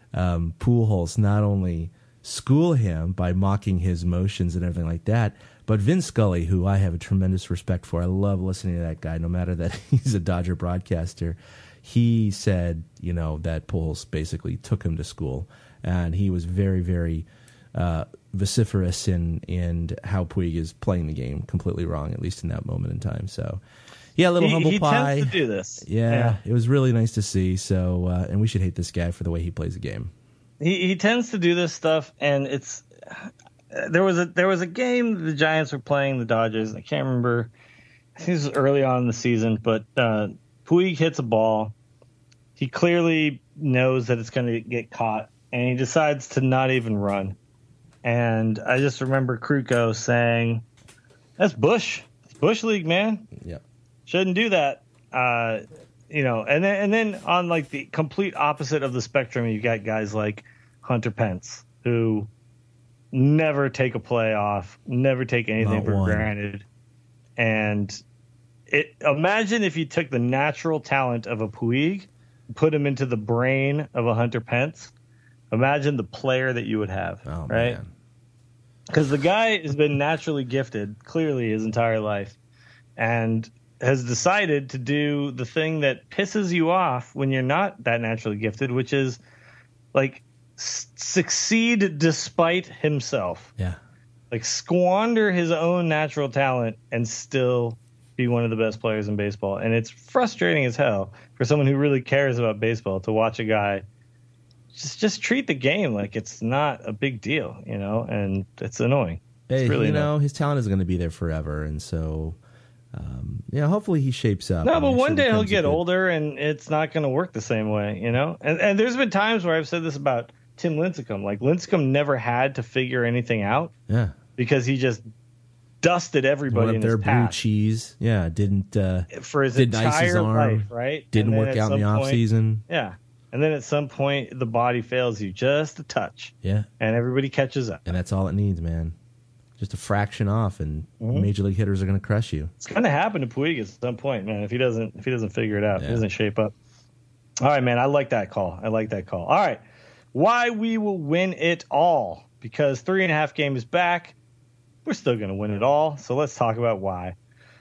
Speaker 1: Pujols not only school him by mocking his motions and everything like that, but Vin Scully, who I have a tremendous respect for, I love listening to that guy, no matter that he's a Dodger broadcaster. He said, that Pujols basically took him to school, and he was very, very vociferous in how Puig is playing the game completely wrong, at least in that moment in time. So, yeah, a little humble pie.
Speaker 5: He tends to do this.
Speaker 1: Yeah, it was really nice to see. So, and we should hate this guy for the way he plays the game.
Speaker 5: He tends to do this stuff, and it's there was a game the Giants were playing the Dodgers. I can't remember. I think this was early on in the season, but Puig hits a ball. He clearly knows that it's going to get caught, and he decides to not even run. And I just remember Kruko saying, "That's Bush. It's Bush League, man.
Speaker 1: Yeah,
Speaker 5: shouldn't do that." And then on like the complete opposite of the spectrum, you've got guys like Hunter Pence, who never take a play off, never take anything
Speaker 1: Not
Speaker 5: for
Speaker 1: one.
Speaker 5: granted. And imagine if you took the natural talent of a Puig, put him into the brain of a Hunter Pence. Imagine the player that you would have,
Speaker 1: oh
Speaker 5: right?
Speaker 1: man,
Speaker 5: Because the guy has been naturally gifted, clearly his entire life, and has decided to do the thing that pisses you off when you're not that naturally gifted, which is like succeed despite himself.
Speaker 1: yeah.
Speaker 5: Like squander his own natural talent and still be one of the best players in baseball. And it's frustrating as hell for someone who really cares about baseball to watch a guy just treat the game like it's not a big deal, and it's annoying.
Speaker 1: Hey,
Speaker 5: It's really annoying.
Speaker 1: his talent is going to be there forever, and so, hopefully he shapes up.
Speaker 5: No,
Speaker 1: and
Speaker 5: but
Speaker 1: he
Speaker 5: one
Speaker 1: sure
Speaker 5: day he'll
Speaker 1: becomes a
Speaker 5: get
Speaker 1: good-
Speaker 5: older, and it's not going to work the same way, And there's been times where I've said this about Tim Lincecum. Like, Lincecum never had to figure anything out
Speaker 1: Yeah,
Speaker 5: because he just dusted everybody
Speaker 1: went
Speaker 5: in
Speaker 1: up there,
Speaker 5: his
Speaker 1: blue
Speaker 5: path
Speaker 1: cheese. Yeah, didn't
Speaker 5: for his
Speaker 1: didn't ice his
Speaker 5: entire
Speaker 1: arm,
Speaker 5: life, right?
Speaker 1: didn't
Speaker 5: And then
Speaker 1: work
Speaker 5: at
Speaker 1: out in the
Speaker 5: some
Speaker 1: off
Speaker 5: point-
Speaker 1: season.
Speaker 5: Yeah. And then at some point, the body fails you just a touch,
Speaker 1: Yeah,
Speaker 5: and everybody catches up.
Speaker 1: and that's all it needs, man. Just a fraction off, and
Speaker 5: Mm-hmm.
Speaker 1: major league hitters are going to crush you.
Speaker 5: It's going to happen to Puig at some point, man. If he doesn't figure it out, if
Speaker 1: Yeah.
Speaker 5: he doesn't shape up. All right, man. I like that call. All right, why we will win it all, because 3.5 game is back. We're still going to win it all. So let's talk about why.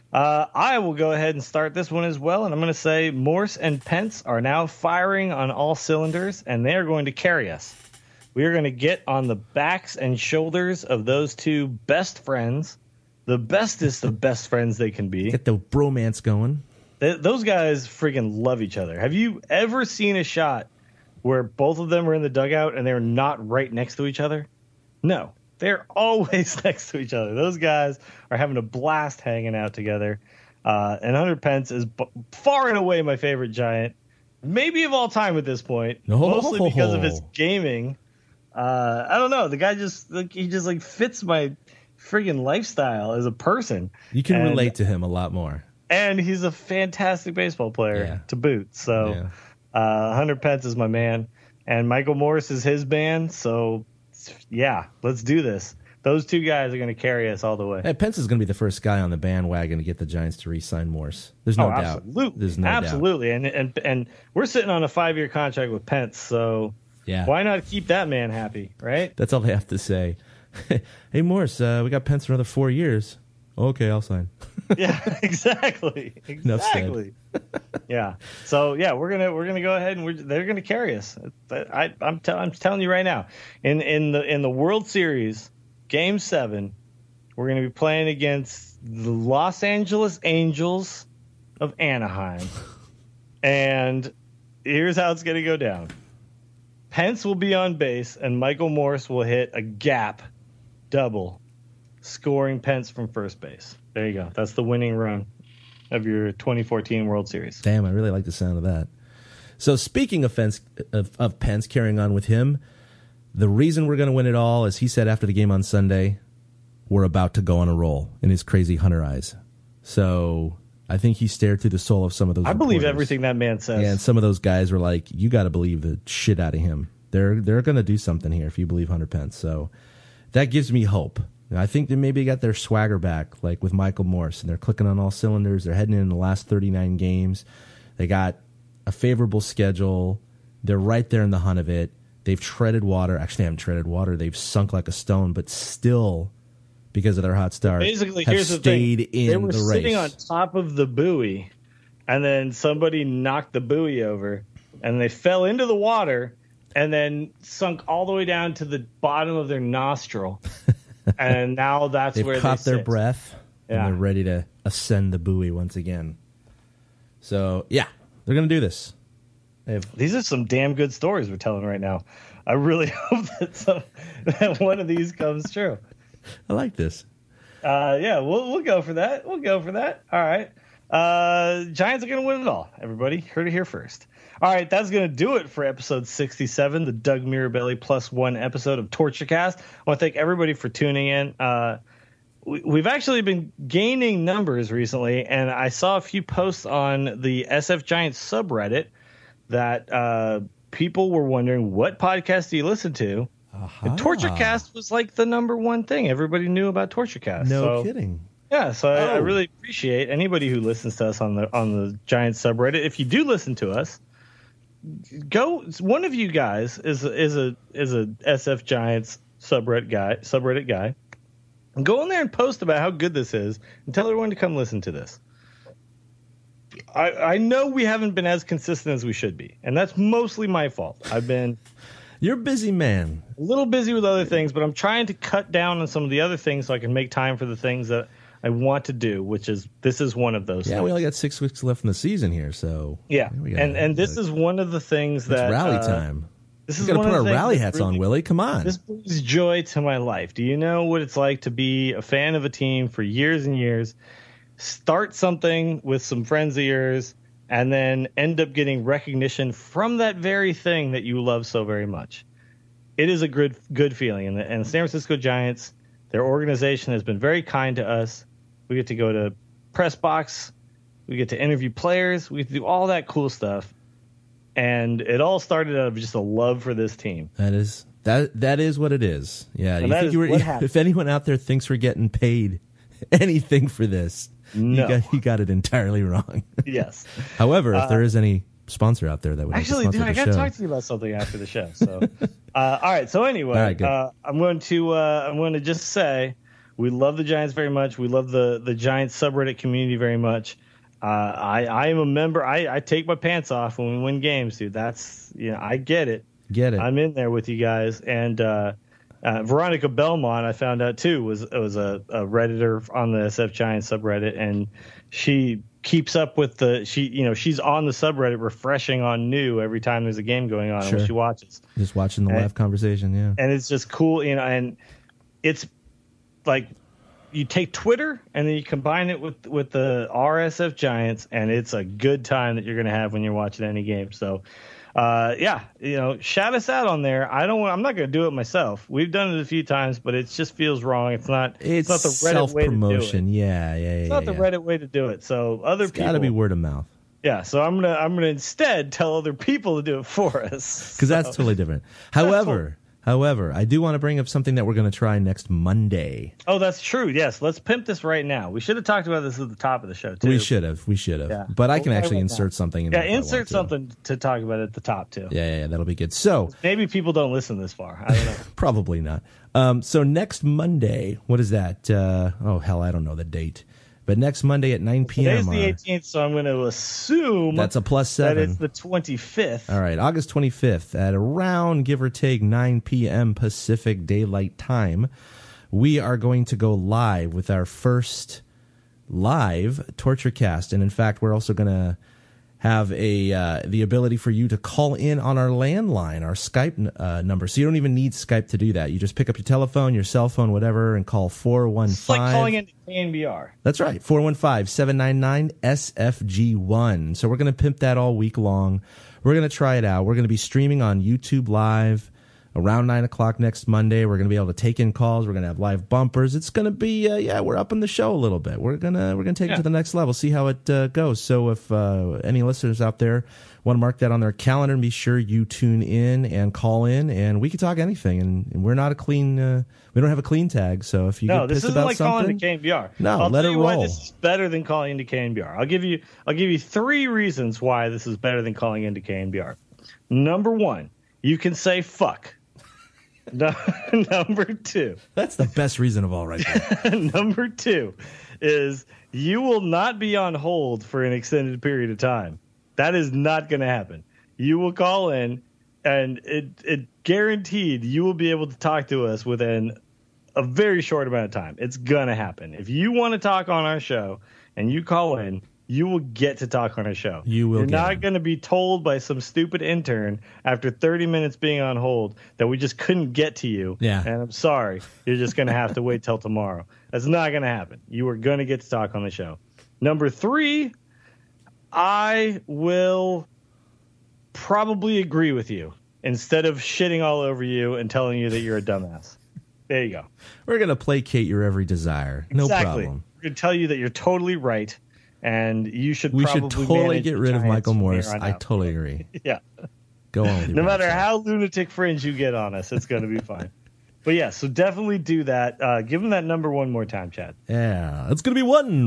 Speaker 5: I will go ahead and start this one as well, and I'm going to say Morse and Pence are now firing on all cylinders, and they are going to carry us. We are going to get on the backs and shoulders of those two best friends, the bestest of best friends they can be.
Speaker 1: Get the bromance going.
Speaker 5: Those guys freaking love each other. Have you ever seen a shot where both of them are in the dugout and they're not right next to each other? No. They're always next to each other. Those guys are having a blast hanging out together. And Hunter Pence is far and away my favorite Giant, maybe of all time at this point, mostly because of his gaming. I don't know. The guy just fits my friggin' lifestyle as a person.
Speaker 1: You can relate to him a lot more.
Speaker 5: And he's a fantastic baseball player to boot. So Hunter Pence is my man. And Michael Morse is his band. So, yeah, let's do this. Those two guys are going to carry us all the way.
Speaker 1: Hey, Pence is going to be the first guy on the bandwagon to get the Giants to re-sign Morse. There's no doubt.
Speaker 5: Absolutely.
Speaker 1: There's no
Speaker 5: absolutely. Doubt. And we're sitting on a 5-year contract with Pence. So why not keep that man happy, right?
Speaker 1: That's all they have to say. Hey, Morse, we got Pence for another 4 years. Okay, I'll sign.
Speaker 5: Yeah, exactly. Yeah. So we're gonna go ahead and they're gonna carry us. I'm telling you right now, in the World Series, Game 7, we're gonna be playing against the Los Angeles Angels of Anaheim, and here's how it's gonna go down. Pence will be on base, and Michael Morse will hit a gap double, scoring Pence from first base. There you go. That's the winning run of your 2014 World Series.
Speaker 1: Damn, I really like the sound of that. So speaking of Pence, carrying on with him, the reason we're going to win it all, as he said after the game on Sunday, we're about to go on a roll in his crazy Hunter eyes. So I think he stared through the soul of some of those reporters.
Speaker 5: Believe everything that man says.
Speaker 1: Yeah, and some of those guys were like, you got to believe the shit out of him. They're going to do something here if you believe Hunter Pence. So that gives me hope. I think they maybe got their swagger back, like with Michael Morse, and they're clicking on all cylinders. They're heading in the last 39 games. They got a favorable schedule. They're right there in the hunt of it. They've treaded water. Actually, they haven't treaded water. They've sunk like a stone, but still, because of their hot start,
Speaker 5: basically,
Speaker 1: have
Speaker 5: here's the
Speaker 1: stayed
Speaker 5: thing.
Speaker 1: in
Speaker 5: they were
Speaker 1: the race.
Speaker 5: sitting on top of the buoy, and then somebody knocked the buoy over, and they fell into the water, and then sunk all the way down to the bottom of their nostril. And now that's where
Speaker 1: they've caught their
Speaker 5: sit.
Speaker 1: breath, and they're ready to ascend the buoy once again. So, yeah, they're going to do this.
Speaker 5: These are some damn good stories we're telling right now. I really hope that one of these comes true.
Speaker 1: I like this.
Speaker 5: We'll go for that. We'll go for that. All right. Giants are going to win it all. Everybody heard it here first. All right, that's going to do it for episode 67, the Doug Mirabelli +1 episode of TortureCast. I want to thank everybody for tuning in. We've actually been gaining numbers recently, and I saw a few posts on the SF Giants subreddit that people were wondering, what podcast do you listen to? And TortureCast was like the number one thing everybody knew about TortureCast.
Speaker 1: No kidding.
Speaker 5: Yeah, so I really appreciate anybody who listens to us on the Giants subreddit. If you do listen to us, go. One of you guys is a SF Giants subreddit guy. Go in there and post about how good this is, and tell everyone to come listen to this. I know we haven't been as consistent as we should be, and that's mostly my fault. I've been
Speaker 1: You're a busy man.
Speaker 5: a little busy with other things, but I'm trying to cut down on some of the other things so I can make time for the things that I want to do, this is one of those
Speaker 1: Yeah,
Speaker 5: things.
Speaker 1: we only got 6 weeks left in the season here, so
Speaker 5: Yeah, and this is one of the things
Speaker 1: it's
Speaker 5: that
Speaker 1: rally time.
Speaker 5: This
Speaker 1: We
Speaker 5: is
Speaker 1: got to
Speaker 5: one
Speaker 1: put
Speaker 5: of
Speaker 1: our
Speaker 5: the things
Speaker 1: rally
Speaker 5: that
Speaker 1: hats
Speaker 5: really-
Speaker 1: on, Willie. Come on.
Speaker 5: This brings joy to my life. Do you know what it's like to be a fan of a team for years and years, start something with some friends of yours, and then end up getting recognition from that very thing that you love so very much? It is a good feeling. And the San Francisco Giants, their organization has been very kind to us. We get to go to press box. We get to interview players. We get to do all that cool stuff. And it all started out of just a love for this team.
Speaker 1: That is what it is. Yeah,
Speaker 5: And that is what happened.
Speaker 1: if anyone out there thinks we're getting paid anything for this,
Speaker 5: No.
Speaker 1: you got it entirely wrong.
Speaker 5: Yes.
Speaker 1: However, if there is any sponsor out there that would
Speaker 5: Actually,
Speaker 1: like to
Speaker 5: dude, I
Speaker 1: sponsor
Speaker 5: got
Speaker 1: the
Speaker 5: to
Speaker 1: show,
Speaker 5: talk to you about something after the show. So, all right. So anyway,
Speaker 1: All right, good.
Speaker 5: I'm going to just say we love the Giants very much. We love the Giants subreddit community very much. I am a member. I take my pants off when we win games, dude. That's I get it.
Speaker 1: Get it?
Speaker 5: I'm in there with you guys. And Veronica Belmont, I found out too, was a Redditor on the SF Giants subreddit, and she keeps up with she's on the subreddit refreshing on new every time there's a game going on
Speaker 1: Sure.
Speaker 5: when she watches.
Speaker 1: Just watching the live conversation, yeah.
Speaker 5: And it's just cool, and it's like you take Twitter and then you combine it with the RSF Giants, and it's a good time that you're going to have when you're watching any game. So, shout us out on there. I'm not going to do it myself. We've done it a few times, but it just feels wrong. It's not the Reddit way to do it.
Speaker 1: Yeah.
Speaker 5: It's not the Reddit way to do it. So
Speaker 1: it's got to be word of mouth.
Speaker 5: Yeah, so I'm gonna instead tell other people to do it for us,
Speaker 1: because that's totally different. However, I do want to bring up something that we're going to try next Monday.
Speaker 5: Oh, that's true. Yes, let's pimp this right now. We should have talked about this at the top of the show too.
Speaker 1: We should have.
Speaker 5: Yeah.
Speaker 1: But I can actually insert something. In
Speaker 5: insert something to talk about at the top too.
Speaker 1: Yeah, that'll be good. So
Speaker 5: maybe people don't listen this far. I don't know.
Speaker 1: Probably not. So next Monday, what is that? I don't know the date. But next Monday at 9 p.m.
Speaker 5: Today's the 18th, so I'm going to assume
Speaker 1: that's a +7.
Speaker 5: That it's the 25th.
Speaker 1: All right, August 25th at around, give or take, 9 p.m. Pacific Daylight Time. We are going to go live with our first live Torture Cast. And in fact, we're also going to have the ability for you to call in on our landline, our Skype number. So you don't even need Skype to do that. You just pick up your telephone, your cell phone, whatever, and call 415.
Speaker 5: It's like calling into KNBR.
Speaker 1: That's right, 415-799-SFG1. So we're going to pimp that all week long. We're going to try it out. We're going to be streaming on YouTube Live around 9 o'clock next Monday. We're going to be able to take in calls. We're going to have live bumpers. It's going to be, we're upping the show a little bit. We're going to take it to the next level, see how it goes. So if any listeners out there want to mark that on their calendar, and be sure you tune in and call in, and we can talk anything. And we're not a clean, we don't have a clean tag. So if you get pissed about
Speaker 5: like
Speaker 1: something,
Speaker 5: calling to KNBR.
Speaker 1: No, let it roll.
Speaker 5: Why this is better than calling into KNBR. I'll give you 3 reasons why this is better than calling into KNBR. Number 1, you can say fuck. Number 2.
Speaker 1: That's the best reason of all right there.
Speaker 5: Number 2 is you will not be on hold for an extended period of time. That is not going to happen. You will call in, and it guaranteed you will be able to talk to us within a very short amount of time. It's going to happen. If you want to talk on our show and you call in, you will get to talk on our show. You're not going to be told by some stupid intern after 30 minutes being on hold that we just couldn't get to you.
Speaker 1: Yeah.
Speaker 5: And I'm sorry. You're just going to have to wait till tomorrow. That's not going to happen. You are going to get to talk on the show. Number 3, I will probably agree with you instead of shitting all over you and telling you that you're a dumbass. There you go.
Speaker 1: We're going to placate your every desire. No problem.
Speaker 5: We're going to tell you that you're totally right. And we should
Speaker 1: totally get rid of Michael Morris. I totally agree.
Speaker 5: Yeah.
Speaker 1: Go on with your
Speaker 5: No matter how lunatic fringe you get on us, it's going to be fine. But yeah, so definitely do that. Give them that number one more time, Chad.
Speaker 1: Yeah, it's going to be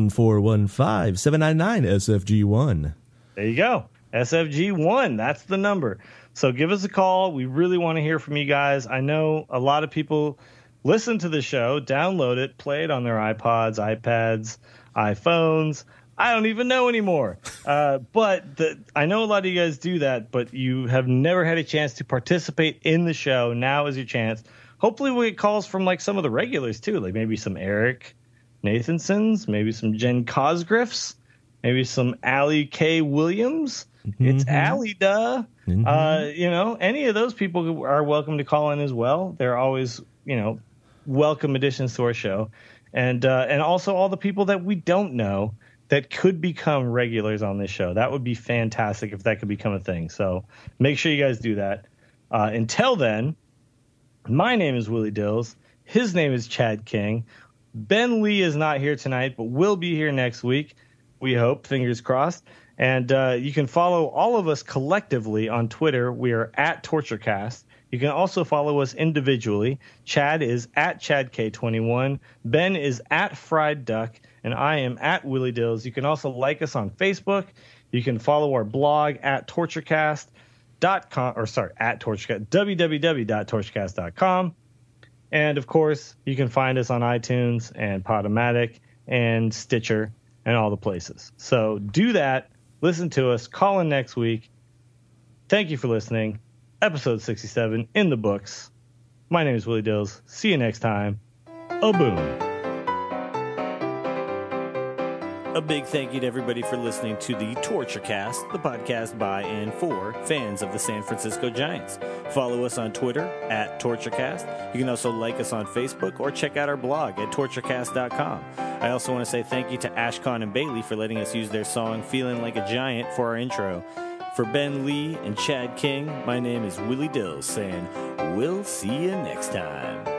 Speaker 1: 1-415-799-SFG1.
Speaker 5: There you go. SFG1. That's the number. So give us a call. We really want to hear from you guys. I know a lot of people listen to the show, download it, play it on their iPods, iPads, iPhones. I don't even know anymore. But I know a lot of you guys do that, but you have never had a chance to participate in the show. Now is your chance. Hopefully we'll get calls from like some of the regulars too, like maybe some Eric Nathansons, maybe some Jen Cosgriffs, maybe some Allie K. Williams. Mm-hmm. It's Allie, duh. Mm-hmm. Any of those people are welcome to call in as well. They're always, welcome additions to our show. And also all the people that we don't know that could become regulars on this show. That would be fantastic if that could become a thing. So make sure you guys do that. Until then, my name is Willie Dills. His name is Chad King. Ben Lee is not here tonight, but will be here next week. We hope, fingers crossed. And you can follow all of us collectively on Twitter. We are at TortureCast. You can also follow us individually. Chad is at ChadK21. Ben is at Fried Duck. And I am at Willie Dills. You can also like us on Facebook. You can follow our blog at TortureCast.com, at TortureCast, www.torturecast.com. And of course, you can find us on iTunes and Podomatic and Stitcher and all the places. So do that. Listen to us. Call in next week. Thank you for listening. Episode 67 in the books. My name is Willie Dills. See you next time. A boom.
Speaker 6: A big thank you to everybody for listening to the TortureCast, the podcast by and for fans of the San Francisco Giants. Follow us on Twitter at TortureCast. You can also like us on Facebook or check out our blog at torturecast.com. I also want to say thank you to Ashcon and Bailey for letting us use their song Feeling Like a Giant for our intro. For Ben Lee and Chad King, my name is Willie Dills saying, we'll see you next time.